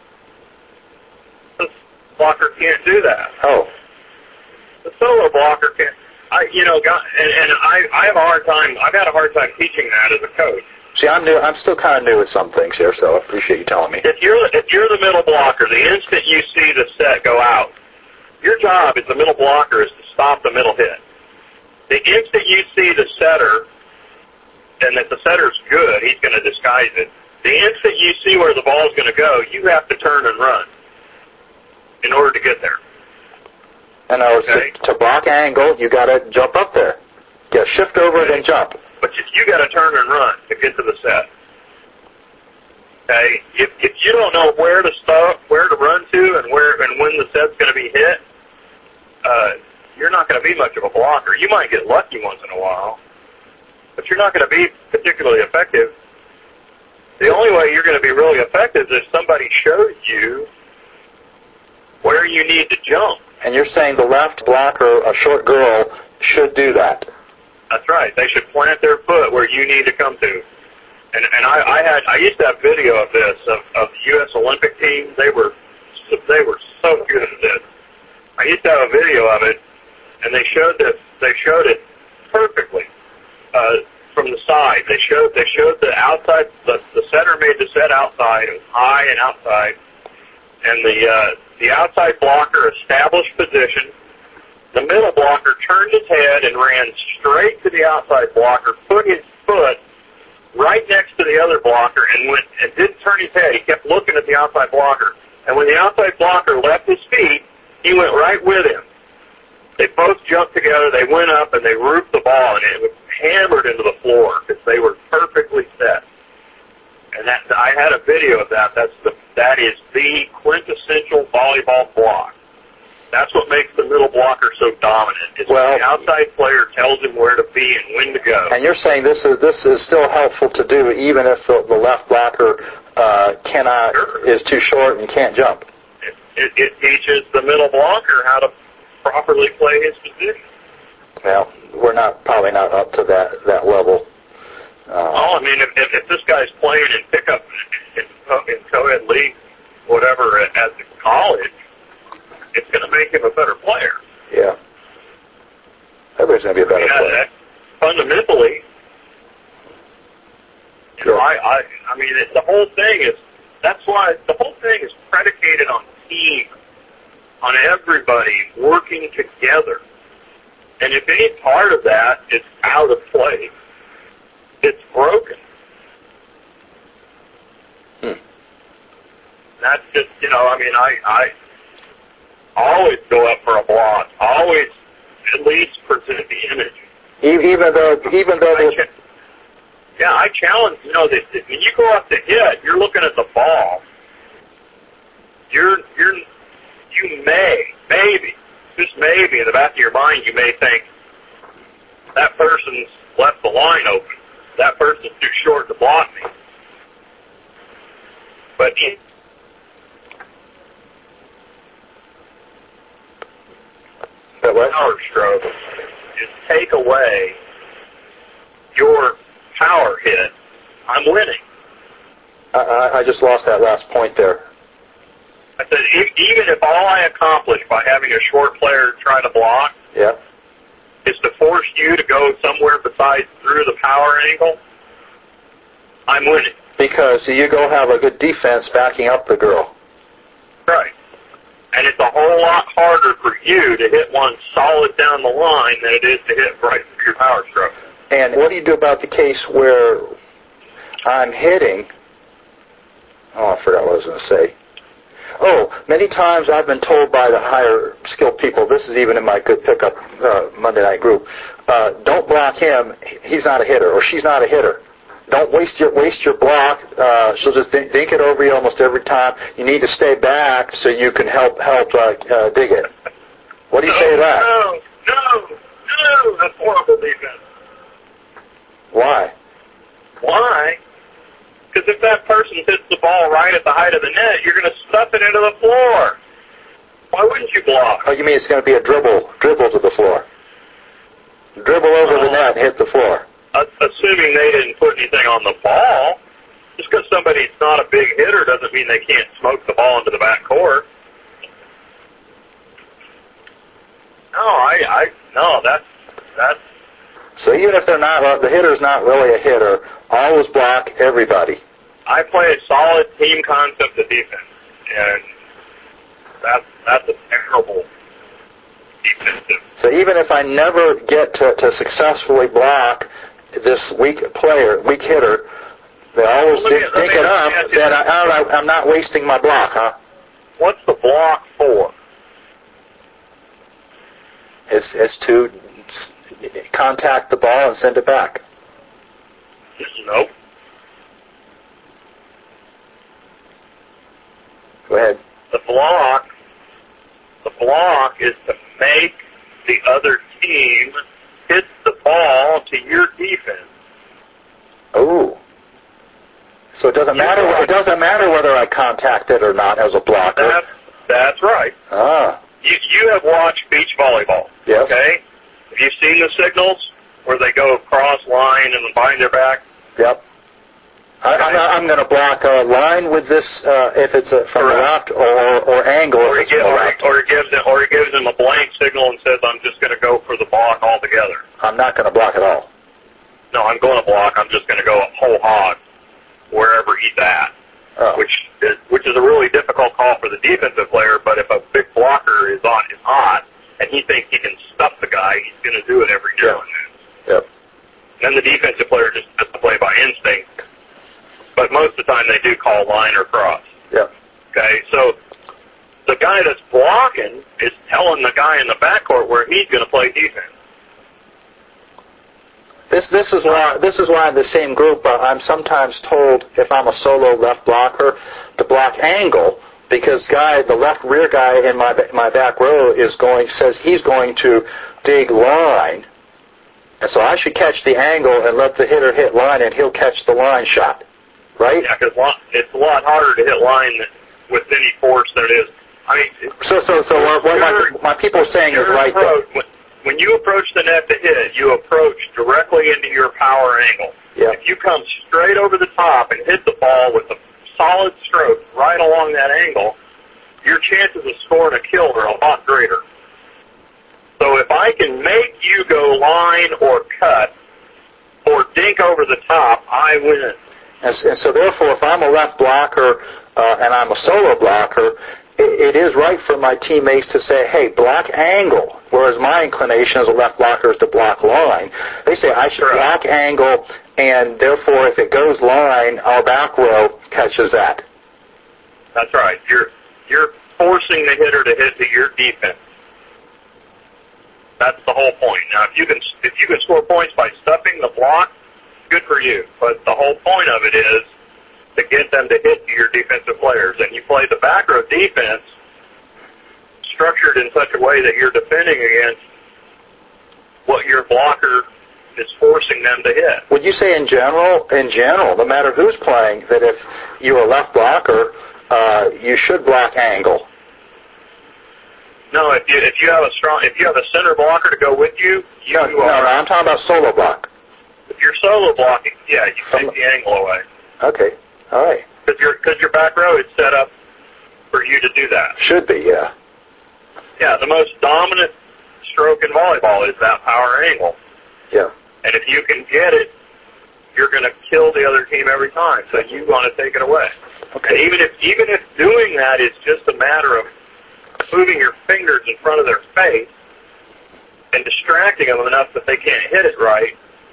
The blocker can't do that. Oh. The solo blocker can. I, you know, got, and, and I, I have a hard time. I've had a hard time teaching that as a coach. See, I'm new. I'm still kind of new at some things here, so I appreciate you telling me. If you're if you're the middle blocker, the instant you see the set go out, your job as the middle blocker is to stop the middle hit. The instant you see the setter, and that the setter's good, he's going to disguise it. The instant you see where the ball's going to go, you have to turn and run in order to get there. And I was Okay. to, to block angle, you got to jump up there. Get shift over, Okay. then jump. But you, you got to turn and run to get to the set. Okay, if if you don't know where to stop, where to run to, and where and when the set's going to be hit, uh, you're not going to be much of a blocker. You might get lucky once in a while, but you're not going to be particularly effective. The only way you're going to be really effective is if somebody shows you where you need to jump. And you're saying the left blocker, a short girl, should do that. That's right. They should plant their foot where you need to come to. And and I, I had I used to have video of this of, of the U S Olympic team. They were they were so good at this. I used to have a video of it, and they showed this. They showed it perfectly uh, from the side. They showed they showed the outside. The, the setter made the set outside. It was high and outside, and the uh, the outside blocker established position. The middle blocker turned his head and ran straight to the outside blocker, put his foot right next to the other blocker, and went and didn't turn his head. He kept looking at the outside blocker. And when the outside blocker left his feet, he went right with him. They both jumped together. They went up and they roofed the ball, and it was hammered into the floor because they were perfectly set. And that I had a video of that. That's the that is the quintessential volleyball block. That's what makes the middle blocker so dominant. Is Well, when the outside player tells him where to be and when to go. And you're saying this is this is still helpful to do even if the, the left blocker uh, cannot Sure. is too short and can't jump. It, it, it teaches the middle blocker how to properly play his position. Well, we're not probably not up to that that level. Uh, Oh, I mean, if, if, if this guy's playing in pickup in, in co-ed league, whatever, at, at the college, it's going to make him a better player. yeah, everybody's going to be a better Yeah, player. that, fundamentally, you know, Sure. I, I, I mean, it, the whole thing is, that's why the whole thing is predicated on team, on everybody working together. And if any part of that is out of place, it's broken. Hmm. That's just, you know, I mean, I, I always go up for a block, always at least present the image. E- Even though even though I the, cha- yeah, I challenge, you know, that that when you go up to hit, you're looking at the ball. You're, you're, you may, maybe, just maybe in the back of your mind, you may think, that person's left the line open. That person's too short to block me. But in that what? power stroke is take away your power hit, I'm winning. I, I, I just lost that last point there. I said, e- even if all I accomplish by having a short player try to block Yeah. is to force you to go somewhere besides through the power angle, I'm winning. Because you go have a good defense backing up the girl. Right. And it's a whole lot harder for you to hit one solid down the line than it is to hit right through your power stroke. And what do you do about the case where I'm hitting? Oh, I forgot what I was going to say. Oh, many times I've been told by the higher skilled people, this is even in my good pickup uh, Monday night group, uh, don't block him, he's not a hitter, or she's not a hitter. don't waste your waste your block. Uh, she'll just dink, dink it over you almost every time. You need to stay back so you can help help uh, uh, dig it. What do you no, say to that? No, no, no, that's horrible defense. Why? Why? Because if that person hits the ball right at the height of the net, you're going to stuff it into the floor. Why wouldn't you block? Oh, you mean it's going to be a dribble dribble to the floor? Dribble over uh, the net and hit the floor. Assuming they didn't put anything on the ball. Just because somebody's not a big hitter doesn't mean they can't smoke the ball into the back court. No, I, I, no, that's, that's. So even if they're not, uh, the hitter's not really a hitter, always block everybody. I play a solid team concept of defense, and that's, that's a terrible defensive. So even if I never get to, to successfully block this weak player, weak hitter, they always well, dink, me, dink it up, then I, I, I'm not wasting my block, huh? What's the block for? It's, it's to contact the ball and send it back. Nope. Go ahead. The block, the block is to make the other team hit the ball to your defense. Oh. So it doesn't matter. It doesn't matter whether I contact it or not as a blocker. That's, that's right. Ah. You you have watched beach volleyball. Yes. Okay. Have you seen the signals where they go across line and behind their back? Yep. I, I'm, I'm going to block a line with this uh, if it's a, from Correct. the left, or or angle or if it's he from gives, the left. Or he gives them, or he gives them a blank signal and says, "I'm just going to go for the block altogether." I'm not going to block at all. No, I'm going to block. I'm just going to go whole hog wherever he's at, oh. which is which is a really difficult call for the defensive player. But if a big blocker is on is hot and he thinks he can stuff the guy, he's going to do it every now and then. Yep. Then the defensive player just has to play by instinct. But most of the time they do call line or cross. Yep. Okay, so the guy that's blocking is telling the guy in the backcourt where he's going to play defense. This this is why this is why in the same group uh, I'm sometimes told if I'm a solo left blocker to block angle, because guy the left rear guy in my my back row is going says he's going to dig line, and so I should catch the angle and let the hitter hit line, and he'll catch the line shot, right? Yeah, because it's a lot harder to hit line with any force than it is. I mean, so so so what, what my my people are saying is right there. When, when you approach the net to hit, you approach directly into your power angle. Yep. If you come straight over the top and hit the ball with a solid stroke right along that angle, your chances of scoring a kill are a lot greater. So if I can make you go line or cut or dink over the top, I win. And, and so therefore, if I'm a left blocker uh, and I'm a solo blocker, it, it is right for my teammates to say, hey, block angle, whereas my inclination as a left blocker is to block line. They say I should Correct. block angle, and therefore if it goes line, our back row catches that. That's right. You're you're forcing the hitter to hit to your defense. That's the whole point. Now, if you can if you can score points by stuffing the block, good for you. But the whole point of it is to get them to hit to your defensive players. And you play the back row defense structured in such a way that you're defending against what your blocker is forcing them to hit. Would you say in general, in general, no matter who's playing, that if you're a left blocker, uh, you should block angle? No, if you if you have a strong if you have a center blocker to go with you, you no, are. No, no, I'm talking about solo block. If you're solo blocking, yeah, you take the angle away. Okay, all right. Because your because your back row is set up for you to do that. Should be, yeah. Yeah, the most dominant stroke in volleyball is that power angle. Yeah. And if you can get it, you're going to kill the other team every time. So you want to take it away. Okay. And even if even if doing that is just a matter of moving your fingers in front of their face and distracting them enough that they can't hit it right,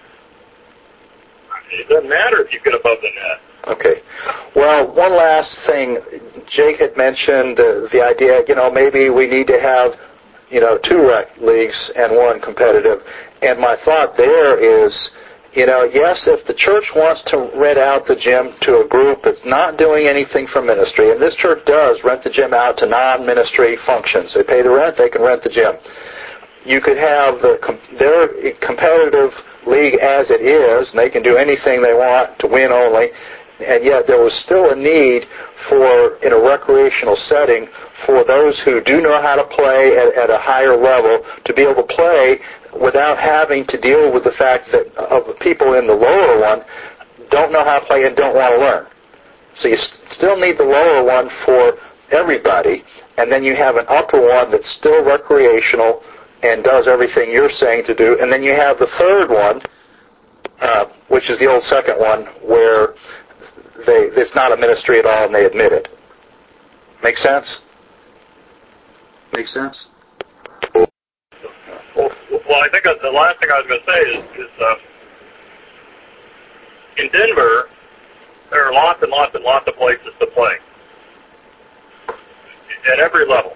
it doesn't matter if you get above the net. Okay. Well, one last thing. Jake had mentioned uh, the idea, you know, maybe we need to have, you know, two rec leagues and one competitive. And my thought there is, You know, yes, if the church wants to rent out the gym to a group that's not doing anything for ministry, and this church does rent the gym out to non-ministry functions. They pay the rent, they can rent the gym. You could have the, their competitive league as it is, and they can do anything they want to win only, and yet there was still a need for, in a recreational setting, for those who do know how to play at, at a higher level to be able to play without having to deal with the fact that of the people in the lower one don't know how to play and don't want to learn. So you st- still need the lower one for everybody, and then you have an upper one that's still recreational and does everything you're saying to do, and then you have the third one, uh, which is the old second one, where they, it's not a ministry at all and they admit it. Make sense? Make sense? Well, well, I think the last thing I was going to say is, is uh, in Denver, there are lots and lots and lots of places to play at every level,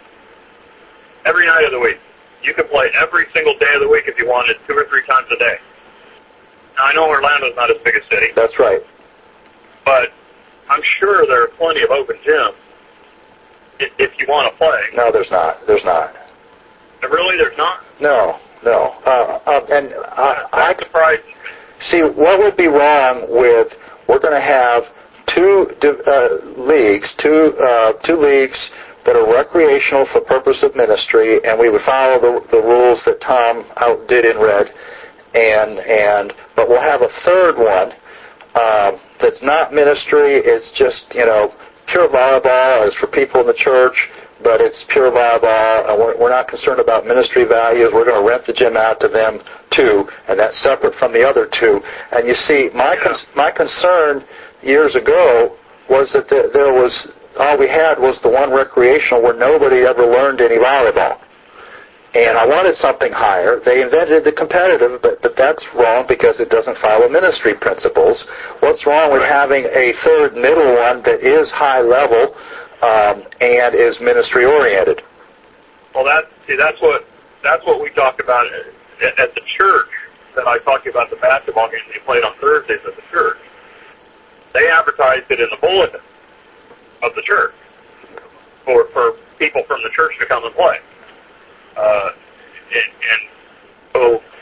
every night of the week. You can play every single day of the week if you wanted, two or three times a day. Now, I know Orlando's not as big a city. That's right. But I'm sure there are plenty of open gyms if, if you want to play. No, there's not. There's not. Really, there's not? No, no. Uh, uh, and uh, I surprised. See, what would be wrong with, we're going to have two uh, leagues, two uh, two leagues that are recreational for purpose of ministry, and we would follow the, the rules that Tom out did in red, and and but we'll have a third one uh, that's not ministry. It's just, you know, pure volleyball. It's for people in the church, but it's pure volleyball, and we're, we're not concerned about ministry values. We're going to rent the gym out to them too, and that's separate from the other two. And you see, my Yeah. con- my concern years ago was that the, there was, all we had was the one recreational where nobody ever learned any volleyball. And I wanted something higher. They invented the competitive, but, but that's wrong because it doesn't follow ministry principles. What's wrong with having a third middle one that is high level um, and is ministry oriented? Well, that see, that's what that's what we talked about at, at the church. That I talked to you about the basketball game they played on Thursdays at the church. They advertised it in the bulletin of the church for for people from the church to come and play. Uh, and, and so,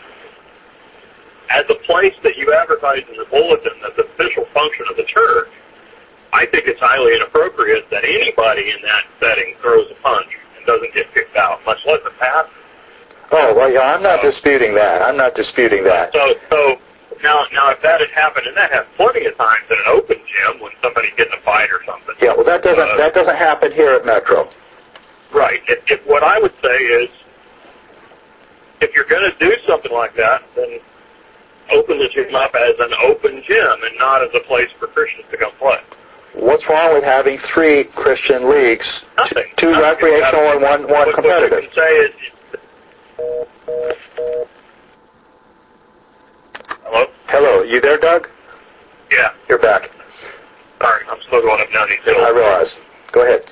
as a place that you advertise in the bulletin as the official function of the church, I think it's highly inappropriate that anybody in that setting throws a punch and doesn't get kicked out, much less a pass. Oh, well, yeah, I'm not so, disputing that. I'm not disputing that. So, so now, now, if that had happened, and that has plenty of times in an open gym when somebody gets in a fight or something. Yeah, well, that doesn't uh, that doesn't happen here at Metro. Right. If, if what I would say is, if you're going to do something like that, then open the gym up as an open gym and not as a place for Christians to come play. What's wrong with having three Christian leagues? Nothing. Two Nothing. recreational and one, one what, competitive. What you can say is... Hello? Hello. You there, Doug? Yeah. You're back. Sorry, I'm still going up down these hills. I realize. Go ahead.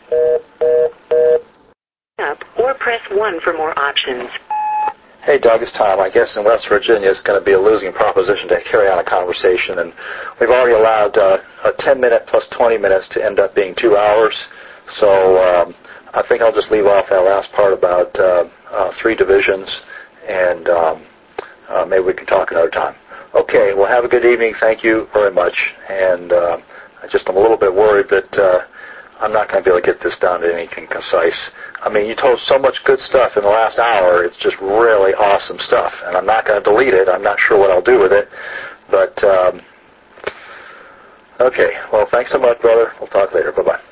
Up or press one for more options. Hey, Doug, it's Tom. I guess in West Virginia it's going to be a losing proposition to carry on a conversation, and we've already allowed uh, a ten minute plus twenty minutes to end up being two hours. So um, I think I'll just leave off that last part about uh, uh, three divisions, and um, uh, maybe we can talk another time. Okay, well, have a good evening. Thank you very much. And uh, I just I'm a little bit worried that uh, I'm not going to be able to get this down to anything concise. I mean, you told so much good stuff in the last hour. It's just really awesome stuff. And I'm not going to delete it. I'm not sure what I'll do with it. But, um, okay. Well, thanks so much, brother. We'll talk later. Bye-bye.